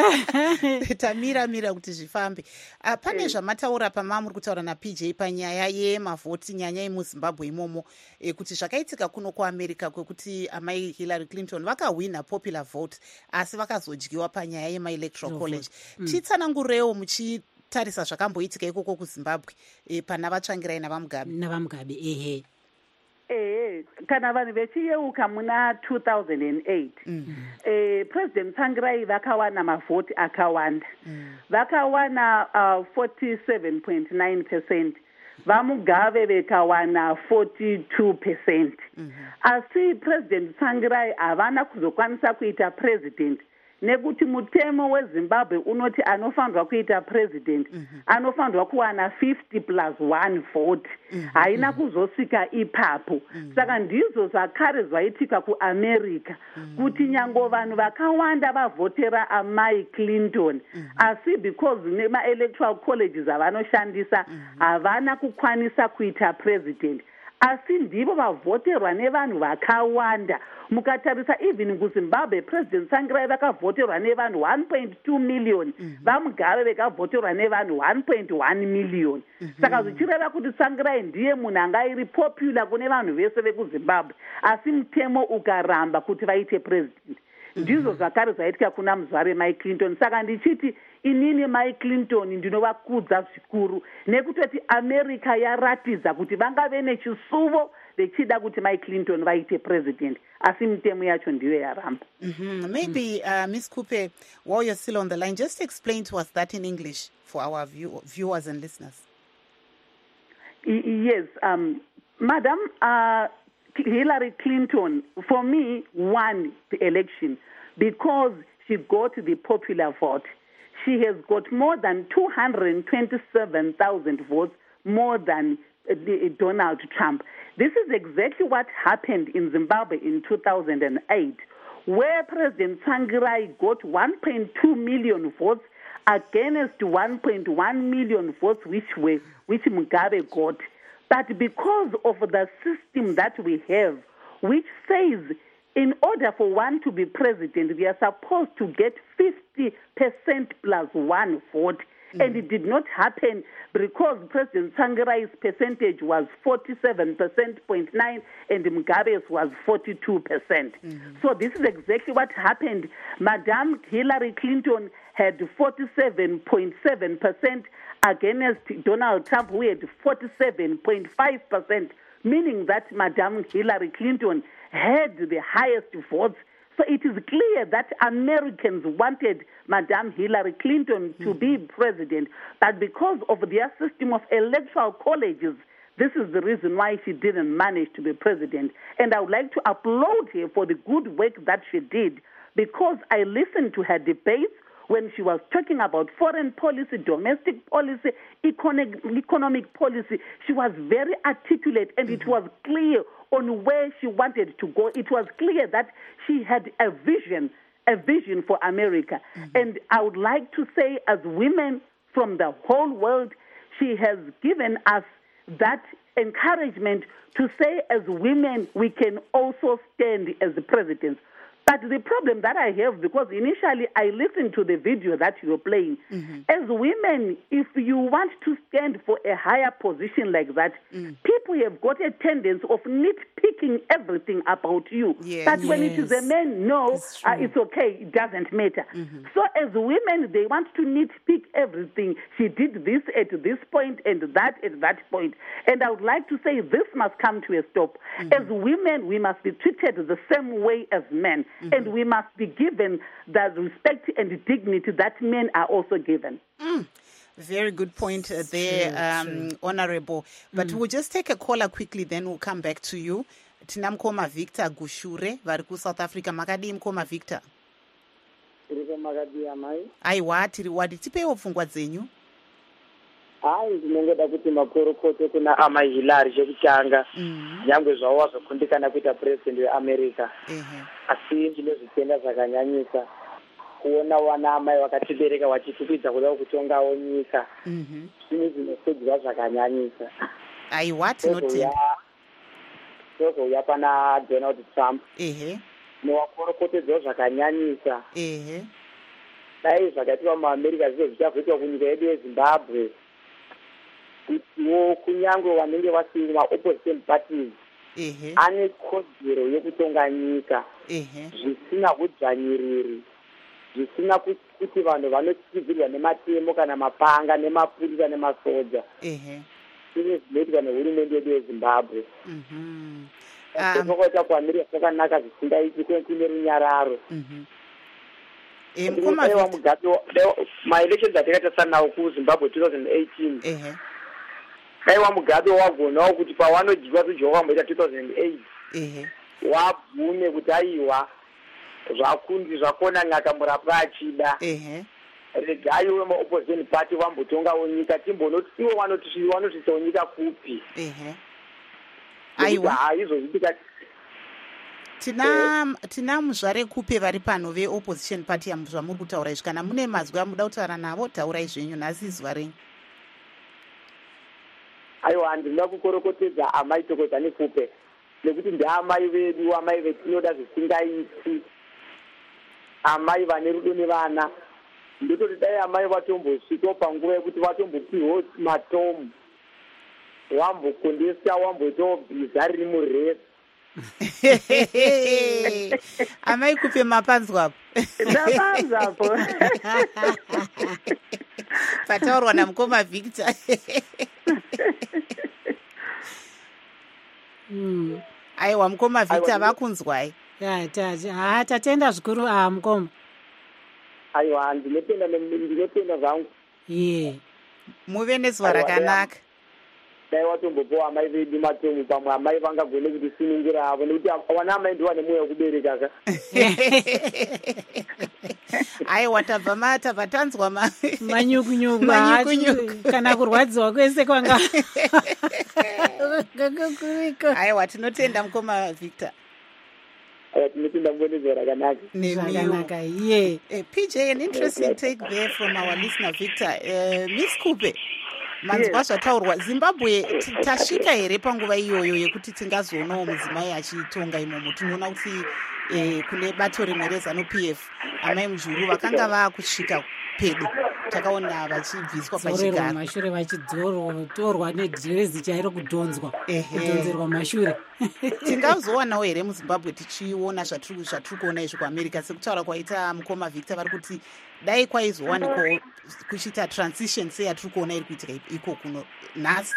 tamira mira kuti zvifambe. Uh, pane zvamataura pama muri kutaura naP J panyaya yemavhoti nyaya yemuZimbabwe imomo e, kuti zvakaitika kuno kuAmerica kwekuti amai Hillary Clinton vakawina popular vote asi vakazodyiwa panyaya yemaelectoral college. Mm. Titsanangurewo muchitarisa zvakamboitika ikoko kuZimbabwe e, pana vatsvangirai navamugabe. Navamugabe ehe. Eh, kana vanhu vechiyeuka muna two thousand eight mm. eh, President Tsvangirai vakawana mavhoti akawanda mm. vakawana uh, forty-seven point nine percent vamugabe vekawana forty-two percent mm-hmm. asi President Tsvangirai havana kuzokwanisa kuita president nekuti mutemo weZimbabwe unoti anofanirwa kuita president mm-hmm. anofanirwa kuwana fifty plus one vote mm-hmm. haina kuzosvika ipapo mm-hmm. saka ndizvo zvakare zvaitika kuAmerica mm-hmm. kuti nyango vanhu vakawanda vavhotera amai Clinton mm-hmm. asi because nema-electoral colleges avanoshandisa havana mm-hmm. kukwanisa kuita president asi ndivo vavhoterwa nevanhu vakawanda. Mukatarisa even kuZimbabwe President Tsvangirai vakavhoterwa nevanhu one point two million vamugabe vakavhoterwa nevanhu one point one million saka zvichireva kuti Tsvangirai ndiye munhu anga iri popular kune vanhu vese vekuZimbabwe asi mutemo ukaramba kuti vaite president ndizvo zvakare zvaitika kuna muzvare Mai Clinton. Saka ndichiti inini Mai Clinton ndinovakudza zvikuru nekutoti America yaratidza kuti vangave nechisuvo vechida kuti Mai Clinton vaite president asi mitemo yacho ndiyo yaramba. Mm-hmm. Maybe uh, Miss Kupe, while you're still on the line, just explain to us that in English for our view- viewers and listeners. Y- yes, um, Madam, uh, Hillary Clinton, for me, won the election because she got the popular vote. She has got more than two hundred twenty-seven thousand votes, more than uh, the, Donald Trump. This is exactly what happened in Zimbabwe in two thousand eight, where President Tsvangirai got one point two million votes against one point one million votes which were which Mugabe got. But because of the system that we have, which says in order for one to be president, we are supposed to get fifty percent plus one vote. Mm-hmm. And it did not happen because President Tsvangirai's percentage was forty-seven point nine and Mugabe's was forty-two percent. Mm-hmm. So this is exactly what happened. Madame Hillary Clinton had forty-seven point seven percent against Donald Trump, who had forty-seven point five percent, meaning that Madame Hillary Clinton had the highest votes. So it is clear that Americans wanted Madame Hillary Clinton to mm-hmm. be president, but because of their system of electoral colleges, this is the reason why she didn't manage to be president. And I would like to applaud her for the good work that she did, because I listened to her debates when she was talking about foreign policy, domestic policy, economic, economic policy. She was very articulate, and mm-hmm. it was clear on where she wanted to go. It was clear that she had a vision, a vision for America. Mm-hmm. And I would like to say, as women from the whole world, she has given us that encouragement to say, as women, we can also stand as the presidents. But the problem that I have, because initially I listened to the video that you're playing, mm-hmm. as women, if you want to stand for a higher position like that, mm. people have got a tendency of nitpicking everything about you. Yes. But when yes. it is a man, no, it's, uh, it's okay, it doesn't matter. Mm-hmm. So as women, they want to nitpick everything. She did this at this point and that at that point. And I would like to say this must come to a stop. Mm-hmm. As women, we must be treated the same way as men. Mm-hmm. And we must be given the respect and dignity that men are also given. Mm. Very good point uh, there, true, um, true. Honorable. But mm. we'll just take a caller quickly, then we'll come back to you. Tina mkoma Victor Gushure, variku South Africa. Makadi mkoma Victor. Tiripo makadi amai. Aiwa, tiri wadi. Tipewo pfungwa dzenyu. Hai, ndinongoda kuti makorokoto kuna amai Hillary chekutanga. Mm. Nyangwe zvawo wazokundikana kuita president weAmerica. Uh-huh. Asi ndinozvitenda zvakanyanyisa kuona wana amai vakatibereka vachifukidza kuda kutongawo nyika. Mhm. Zvino zvinofedzwa zvakanyanyisa. Aiwa, tinotenda. Tozouya pana Donald Trump. Ehe. Nowakorokotedzo zvakanyanyisa. Ehe. Dai zvakaitika muAmerica zvizvo zvichavhuitwa kunyika yedu yeZimbabwe. Kutiwo kunyange vanenge vasiri ma-opposition parties uh-huh. ane kodzero yekutonga nyika zvisina kudzvanyiriri, zvisina kuti vanhu vanotyidzirwa nematemo kana mapanga nemapurisa nemasoja ine zvinoitwa nehurumende yedu yeZimbabwe. Kwakaita kuAmerica kwakanaka zvisingaiti kune runyararo. Ma-elections atakaita nawo kuZimbabwe twenty eighteen daiwa Mugabe wagonawo kuti pawanodyiwa tujoka wamboita two thousand eight wabvume kuti aiwa zvakundi zvakona n'aka murapa achida regai we ma-opposition party wambotongawo nyika timbonoti iwo wanotisiwa nyika kupi aiwa haizozvitika. tina tina muzvare kupe vari pano ve-opposition party zvamuri kutaura izvi. Kana mune mazwi amuda kutaura navo, taurai zvenyu. Nhasi zuva renyu. Aiwa, ndinoda kukorokotedza amai Thokoza neKupe nekuti ndeamai vedu, amai vetinoda zvisingaiti, amai vane rudo nevana. Ndototi dai amai vatombosvikawo panguva yekuti vatombopiwawo matomu, wambokondesa, wamboitawo bhiza riri muresi. Amai Kupe mapanzwapo. Ndapanzwapo. Pataurwa namukoma Victor. Mm. Aiwa, mukoma Victor vakunzwai. Ya, taje. Ha, tatenda zvikuru ah mukoma. Aiwa, ndinotenda ndinotenda zvangu. Ye. Muve nezuva rakanaka. dai watombopowa amai vedu matomu pamwe amai vangagone kuti siningira avo nekuti wana amai ndiwane mweya wekubereka ka aiwa tabva matabva tanzwa manyukunyuku kana kurwadziwa kwese kwanga kakurika. Aiwa tinotenda mukoma Victor. tinotenda mbonizo rakanaka. Rakanaka, yeah. Uh, P J, an interesting take there from our listener Victor. Uh, Miss Kupe, manzwa zvataurwa Zimbabwe tasvika here panguva iyoyo yekuti tingazoonawo mudzimai achitonga imomo. Tinoona kuti eh, kune bato rimwe reZanu-P F amai muzhuru vakanga vakusvika pedo takaona vachibviswa pachigaro mashure vachidzorwa nedhirezi chairo kudhonzwa kudhonzerwa mashure. Tingazowanawo here muZimbabwe tichiona zvatiri kuona izvo kuAmerica sekutaura kwaita mukoma Victor vari kuti dai kwaizowanikwawo kuchiita transition seyatiri kuona iri kuitika iko kuno nhasi.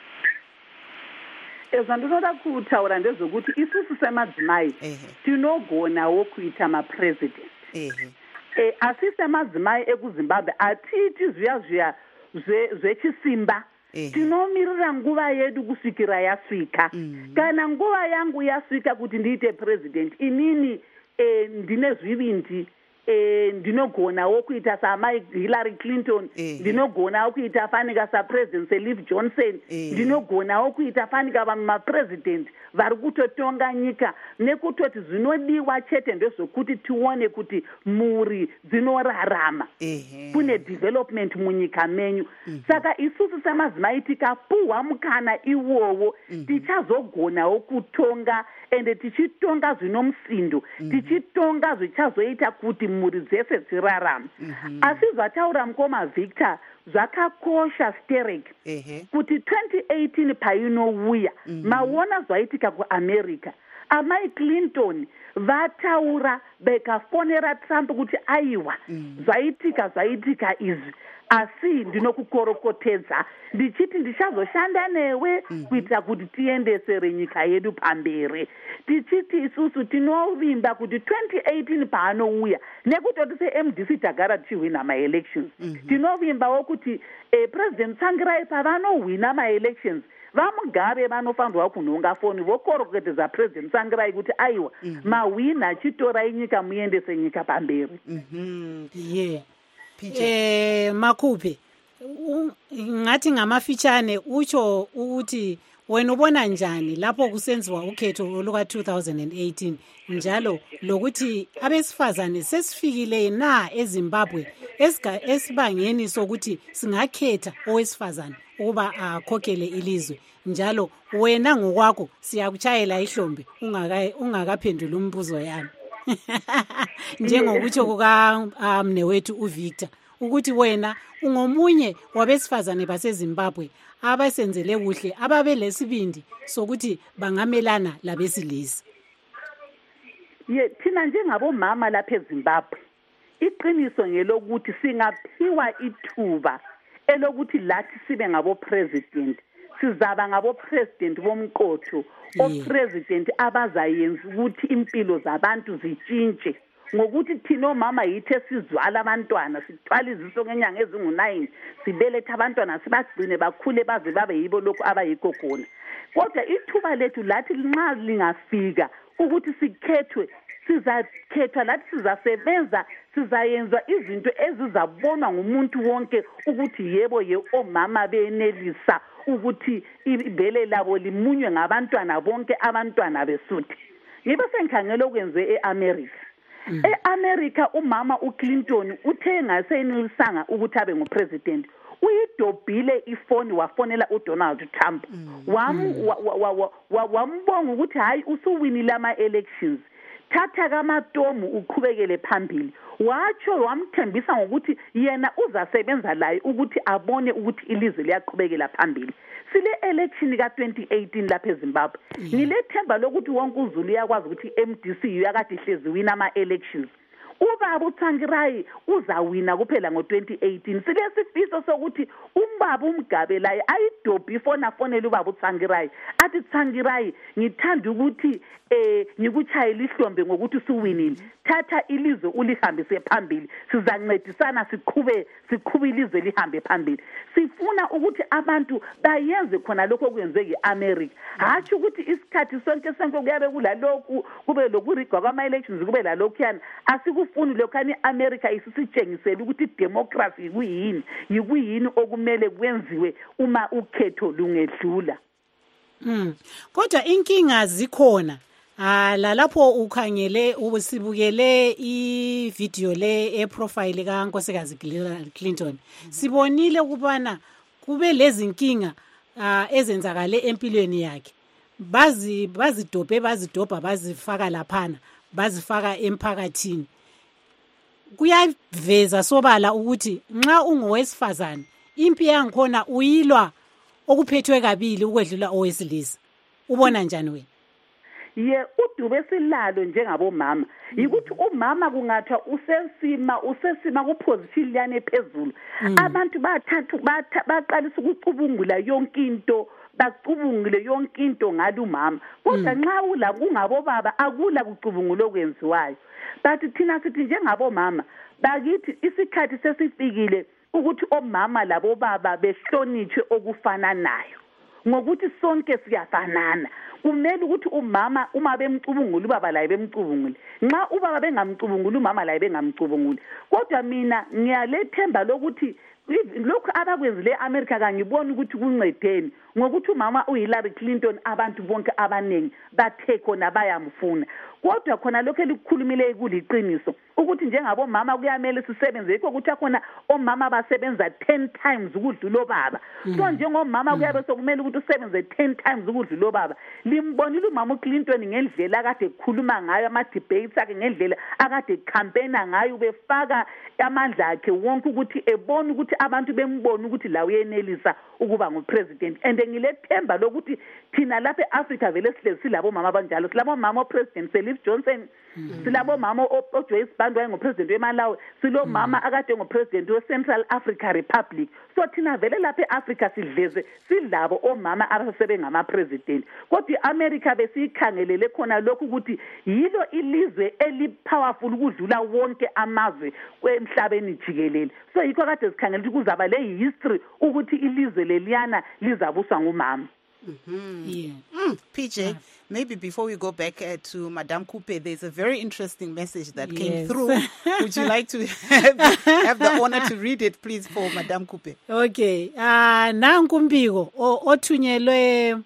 Zvandinoda kutaura ndezvokuti isusu semadzimai tinogonawo kuita mapresident. E, asi semadzimai ekuZimbabwe atiiti zviya zviya zvechisimba. Tinomirira nguva yedu kusvikira yasvika. Kana nguva yangu yasvika kuti ndiite president, inini e, ndine zvivindi. E, ndinogonawo kuita samai Hillary Clinton, ndinogonawo kuita fanika sapresident Liv Johnson, ndinogonawo kuita fanika vamwe mapresident vari kutotonga nyika, nekutoti zvinodiwa chete ndezvokuti tione kuti mhuri dzinorarama, kune development munyika menyu. Saka isusu semadzimai tikapuhwa mukana iwowo tichazogonawo kutonga, ende tichitonga zvinomusindo, tichitonga zvichazoita kuti mhuri dzese dzirarama. Asi zvataura mukoma Victor zvakakosha Sterek kuti twenty eighteen painouya maona zvaitika kuAmerica. Amai Clinton vataura bekafonera Trump kuti aiwa zvaitika zvaitika izvi, asi ndinokukorokotedza ndichiti ndichazoshanda newe kuitira kuti tiendesere nyika yedu pamberi. Tichiti isusu tinovimba kuti twenty eighteen paanouya, nekutoti se-M D C tagara tichihwina ma-elections, tinovimbawo kuti eh, President Tsvangirai pavanohwina ma-elections vamugare vanofanirwa kunhonga foni vokorokotedza President Tsvangirai kuti aiwa mahwina chitorai nyika muendese nyika pamberi. Yeah. Eh, Makupe, ngati ngamafitshane ucho ukuthi wena ubona njani lapho kusenziwa ukhetho luka two thousand eighteen njalo lokuthi abesifazane sesifikile na eZimbabwe esibangeni sokuthi singakhetha owesifazane ukuba akhokhele ilizwe, njalo wena ngokwakho siyakuchayela ihlombe ungakaphendula umbuzo yami. Njengokuthi kuka mnewethu uVictor ukuthi wena ungomunye wabesifazane baseZimbabwe abasenzele kuhle ababe lesibindi sokuthi bangamelana labesilisa. Ye thina njengabomama lapha eZimbabwe iqiniso ngelokuthi singaphiwa ithuba elokuthi lathi sibe ngabo president, sizaba ngabo president bomqotho, o president abazayenza ukuthi impilo zabantu zitshintshe, ngokuthi thina omama yithe sizwala abantwana sithwala iziso ngenyanga ezingu nine sibeletha abantwana sibagcine bakhule baze babe yibo lokhu abayikho khona. Kodwa ithuba lethu lathi nxa lingafika ukuthi sikhethwe, sizakhethwa lathi sizasebenza, sizayenza izinto ezizabonwa ngumuntu wonke ukuthi yebo ye omama benelisa ukuthi ibele labo limunywe ngabantwana bonke abantwana besuthi. Ngibe sengikhangela okwenze eAmerica. E-America umama uClinton uthe ngasenelisanga ukuthi abe ngupresident, uyidobhile ifoni wafonela uDonald Trump wambonga ukuthi hayi usuwinile ama-elections, thatha kamatomu uqhubekele phambili. Watsho wamthembisa ngokuthi yena uzasebenza laye ukuthi abone ukuthi ilizwe liyaqhubekela phambili. Sile election ka twenty eighteen lapha eZimbabwe ngilethemba lokuthi wonke uZulu uyakwazi ukuthi M D C yakade ihlezi wina ama-elections. Ubaba uTsvangirai uzawina kuphela ngo twenty eighteen. Silesifiso sokuthi umbaba uMgabe laye ayidobhi ifona fonela ubaba uTsvangirai athi Tsvangirai ngithanda ukuthi eh ngikuchayela ihlombe ngokuthi usuwinile thatha ilizwe ulihambise phambili sizancedisana siqhube siqhube ilizwe lihambe phambili sifuna ukuthi abantu bayenze khona lokho okwenze eAmerica hathi ukuthi isikhathi sonke sonke kuyabe kulalokhu kube lokurigwa kwama elections kube lalokhu yana asikufuni lokhani iAmerica isisitshengisela ukuthi democracy kuyini yikuyini okumele kwenziwe uma ukhetho lungedlula. Mm. Kodwa inkinga zikhona. Ah la lapho ukhangele ubusibukele i video le e profile ka Nkosikazi Clinton. Sibonile ukubana kube lezi inkinga ah ezenzakale empilweni yakhe. Bazi bazidobe bazidobha bazifaka laphana bazifaka emphakathini. Kuyaveza sobala ukuthi nxa ungowesifazane impi yangikhona uyilwa okuphethwe kabili ukwedlula owesilisa. Ubona njani wena? Ye udube silalo njengabomama yikuthi umama kungathwa usesima usesima kuposition yani ephezulu abantu bathathu baqalisa ukucubungula yonke into bacubungule yonke into ngalo umama kodwa nxa ula kungabo baba akula kucubungula okwenziwayo bathi thina sithi njengabomama bakithi isikhathi sesifikile ukuthi omama labo baba behlonitshwe okufananayo ngokuthi sonke siyafanana kumele ukuthi umama uma bemcubungula ubaba laye bemcubungule nxa ubaba bengamcubungula umama laye bengamcubungule kodwa mina ngiyalethemba lokuthi lokho abakwenzile eAmerica kangiboni ukuthi kuncedeni ngokuthi umama uHillary Clinton abantu bonke abanengi bathe khona bayamfuna kodwa khona lokho elikhulumile kuliqiniso ukuthi njengabomama kuyamele sisebenze yikho ukuthi akhona omama basebenza ten times ukudlula obaba so njengomama kuyabe sokumele ukuthi usebenze ten times ukudlula obaba limbonile umama uClinton ngendlela akade ekhuluma ngayo ama debates akhe ngendlela akade ecampaigna ngayo befaka amandla akhe wonke ukuthi ebone ukuthi abantu bembona ukuthi la uyenelisa ukuba ngupresident and ngilethemba lokuthi thina lapha eAfrica vele sihlezi silabo mama abanjalo silabo mama opresident Philip Johnson silabo mama oJoyce Banda wayengupresident weMalawi silo mama akade ngopresident weCentral Africa Republic so thina vele lapha eAfrica sidleze silabo omama abasebe ngama president kodwa iAmerica besikhangelele khona lokhu ukuthi yilo ilizwe elipowerful ukudlula wonke amazwe kwemhlabeni jikelele so yikho kade sikhangela ukuthi kuzaba le history ukuthi ilizwe leliyana lizabuswa ngumama. Mm-hmm. Yeah. Mm, P J, yeah. Maybe before we go back uh, to Madame Coupe, there's a very interesting message that yes. came through. Would you like to have, have the honor to read it, please, for Madame Coupe? Okay. Ah, uh, nanku mbiko othunyelwe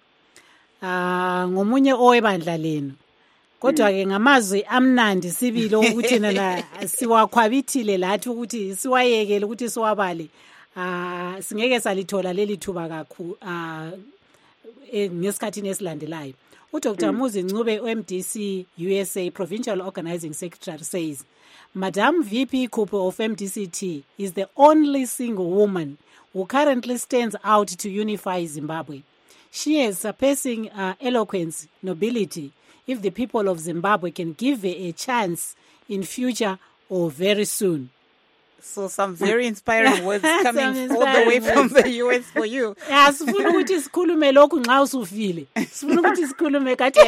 ah uh, ngomunye owebandla lenu. Kodwa ke ngamazwi amnandi sibili ukuthi nana siwakhwabithile lathi ukuthi siwayekele ukuthi siwabale. Ah uh, singeke salithola leli thuba kakhulu ah uh, ngesikhathini esilandelayo. uDoctor Muzi Ncube o-M D C U S A Provincial Organizing Secretary says, Madame V P Coupe of M D C T is the only single woman who currently stands out to unify Zimbabwe. She has surpassing uh, eloquence, nobility, if the people of Zimbabwe can give her a chance in future or very soon. So some very inspiring words coming inspiring all the way from the U S for you. Yeah, sifuna ukuthi sikhulume lokhu nxa usufile. Sifuna ukuthi sikhulume kathi.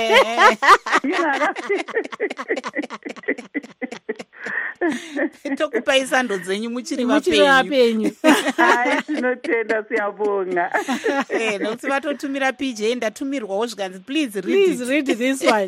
Tokupa isando zenyu muchiri mapenyu. Hayi tinotenda siyabonga. Eh, nokuti vatotumira P J ndatumirwawo zvikanzi please read Please it. read this one.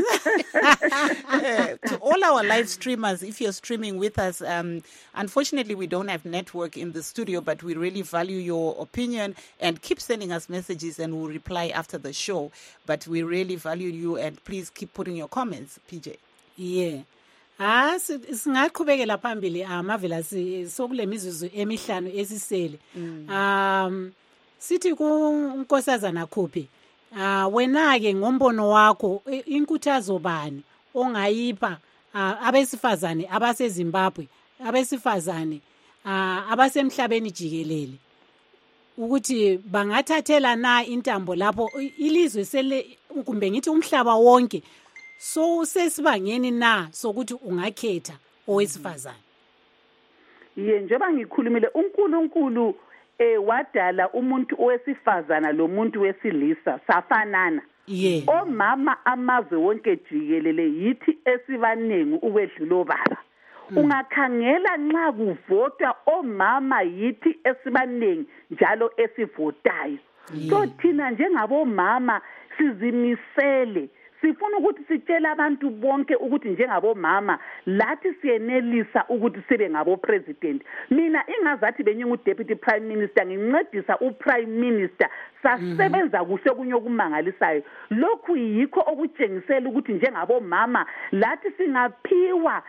uh, to all our live streamers, if you're streaming with us, um, unfortunately we don't have network in the studio, but we really value your opinion and keep sending us messages and we'll reply after the show. But we really value you and please keep putting your comments, P J. Yeah. Ah singaqhubekela phambili amavela sokule mizuzu emihlanu esisele. Um sithi kunkosazana Coupe. Ah wena ke ngombono wakho inkuthazo bani ongayipha abesifazane abaseZimbabwe abesifazane abasemhlabeni jikelele ukuthi bangathathela na intambo lapho ilizwe sele kumbe ngithi umhlaba wonke so sesibangeni na sokuthi ungakhetha owesifazane. Ye njengoba ngikhulumile uNkulunkulu eh wadala umuntu owesifazana lo muntu wesilisa safanana Yeah. Omama amazwe wonke jikelele yithi esibaningi ukwedlula obaba. Mm. Ungakhangela nxa kuvotwa omama yithi esibaningi njalo esivotayo. Yeah. So thina njengabomama sizimisele sifuna ukuthi sitshela abantu bonke ukuthi njengabomama lathi siyenelisa ukuthi sibe ngabo president. Mina ingazathi benyinga deputy prime minister ngincedisa u prime minister sasebenza kuhle kunye okumangalisayo. Lokhu yikho okutshengisela ukuthi njengabomama lathi singaphiwa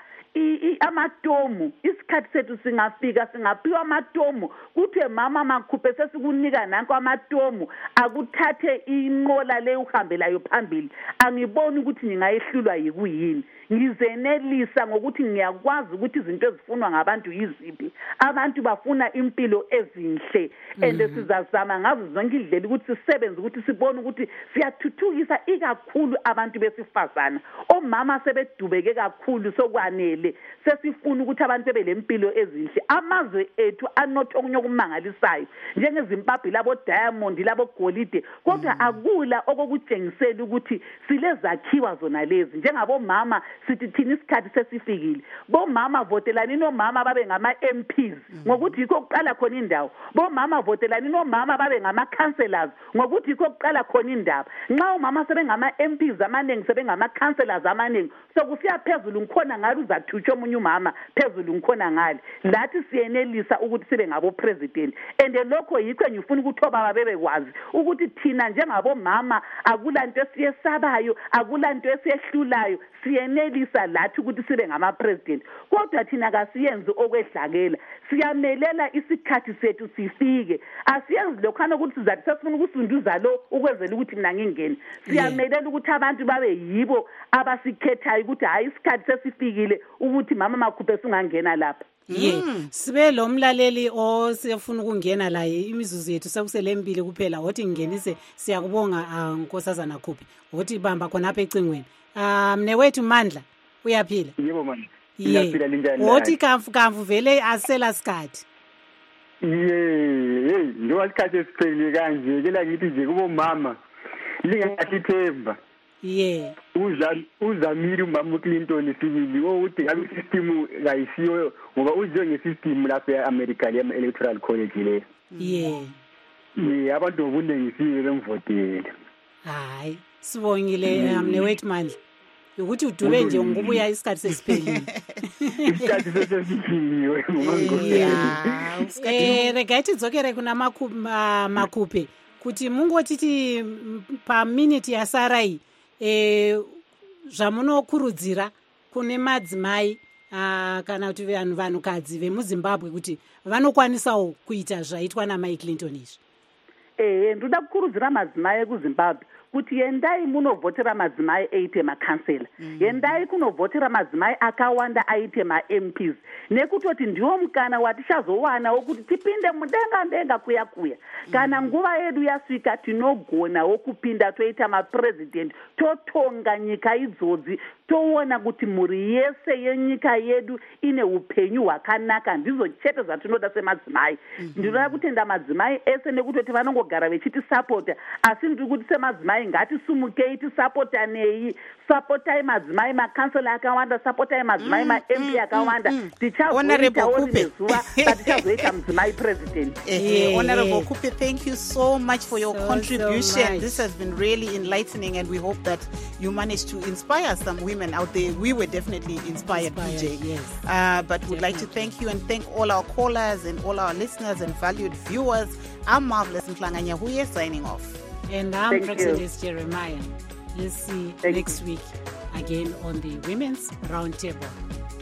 amatomu isikhathi sethu singafika singaphiwa amatomu kuthe mama Makhuphe sesikunika nanko amatomu akuthathe inqola le uhambelayo phambili. Angiboni ukuthi ningayehlulwa yikuyini. Ngizenelisa ngokuthi ngiyakwazi ukuthi izinto ezifunwa ngabantu yiziphi. Abantu bafuna impilo ezinhle and sizazama ngazo zonke indlela ukuthi sisebenze ukuthi sibone ukuthi siyathuthukisa ikakhulu abantu besifazana. Omama sebedubeke kakhulu sokwanele sesifuna ukuthi abantu bebelempilo ezinhle. Amazwe ethu anotho okunye okumangalisayo njengeZimbabwe labo diamond labo golide kodwa akula okokutshengisela ukuthi silezakhiwa zona lezi njengabomama sithi thina isikhathi sesifikile. Bomama votelani nomama babe ngama M Ps ngokuthi yikho kuqala khona indawo. Bomama votelani nomama babe ngama councillors ngokuthi yikho kuqala khona indaba. Nxa umama sebengama M Ps amaningi sebengama councillors amaningi sokusiya phezulu ngikhona ngalo uzathutsha omunye umama phezulu ngikhona ngale. Lathi siyenelisa ukuthi sibe ngabo president and lokho yikho ngifuna ukuthi obaba bebekwazi ukuthi thina njengabomama akulanto esiyesabayo akulanto esiyehlulayo siyenelisa lathi ukuthi sibe ngama president. Kodwa thina kasiyenzi okwedlakela siyamelela isikhathi sethu sifike. Asiyenzi lokhana ukuthi sizathi sesifuna ukusunduza lo ukwenzela ukuthi mina ngingene. Siyamelela ukuthi abantu babe yibo abasikhethayo ukuthi hayi isikhathi sesifikile ukuthi mama Makhuphe singangena lapha. Yeah. Sibe lo mlaleli osefuna ukungena la imizuzu yethu sekuselembili kuphela wothi ngingenise siyakubonga Nkosazana Khuphe wothi bamba khona apha ecingweni. Ah mnewethu Mandla uyaphila? Yebo man. Uyaphila linjani? Wothi kamfu kamfu vele asela sikhathi. Yeah, hey, ndo asikhathi esiphelile kanje ke la ngithi nje kubo mama. Lingasithemba. Yeah. Uza uzamiri uMama Clinton sibili ukuthi ngabe system kayisiyo ngoba uziyo ngesystem lapha eAmerica le electoral college le. Yeah. Yeah, abantu obunengi sibe bemvotele. Hayi, sibongile amnewethu Mandla. Ukuthi udube nje ngokubuya isikhathi sesiphelile. Isikhathi sesiphelile ngoba eh regathi dzokere kuna Makhuphe kuti mungotithi pa minute yasarai eh zvamunokurudzira kune madzimai uh, kana kuti vanhu vanhukadzi vemuZimbabwe kuti vanokwanisawo kuita zvaitwa naMai Clinton izvi. Eh ndoda kukurudzira madzimai ekuZimbabwe kuti yendai munovhotera madzimai aite makansela. Mm. Yendai kunovhotera madzimai akawanda aite ma-M Ps. Nekutoti ndiwo mukana watichazowana wokuti tipinde mudenga ndenga kuya kuya. Mm. Kana nguva yedu yasvika tinogona wokupinda toita ma-president totonga nyika idzodzi toona kuti mhuri yese yenyika yedu ine upenyu hwakanaka ndizo chete zvatinoda semadzimai. Mm-hmm. Ndinoda kutenda madzimai ese nekutoti vanongogara vechiti sapota asi ndiri kuti semadzimai ngatisumukei tisapotanei sapotai madzimai makansela akawanda sapotai madzimai ma-M P akawanda tichazoitawo rimwe zuva patichazoita mudzimai president. Honorable Khuphe, thank you so much for your so, contribution. So this has been really enlightening and we hope that you managed to inspire some women out there. We were definitely inspired, inspired P J. Yes. Uh, but definitely. we'd like to thank you and thank all our callers and all our listeners and valued viewers. I'm Marvelous Mhlanga Nyahuye signing off. And I'm Thank Praxedes Jeremiah. Let's see Thank next you. week again on the Women's Roundtable.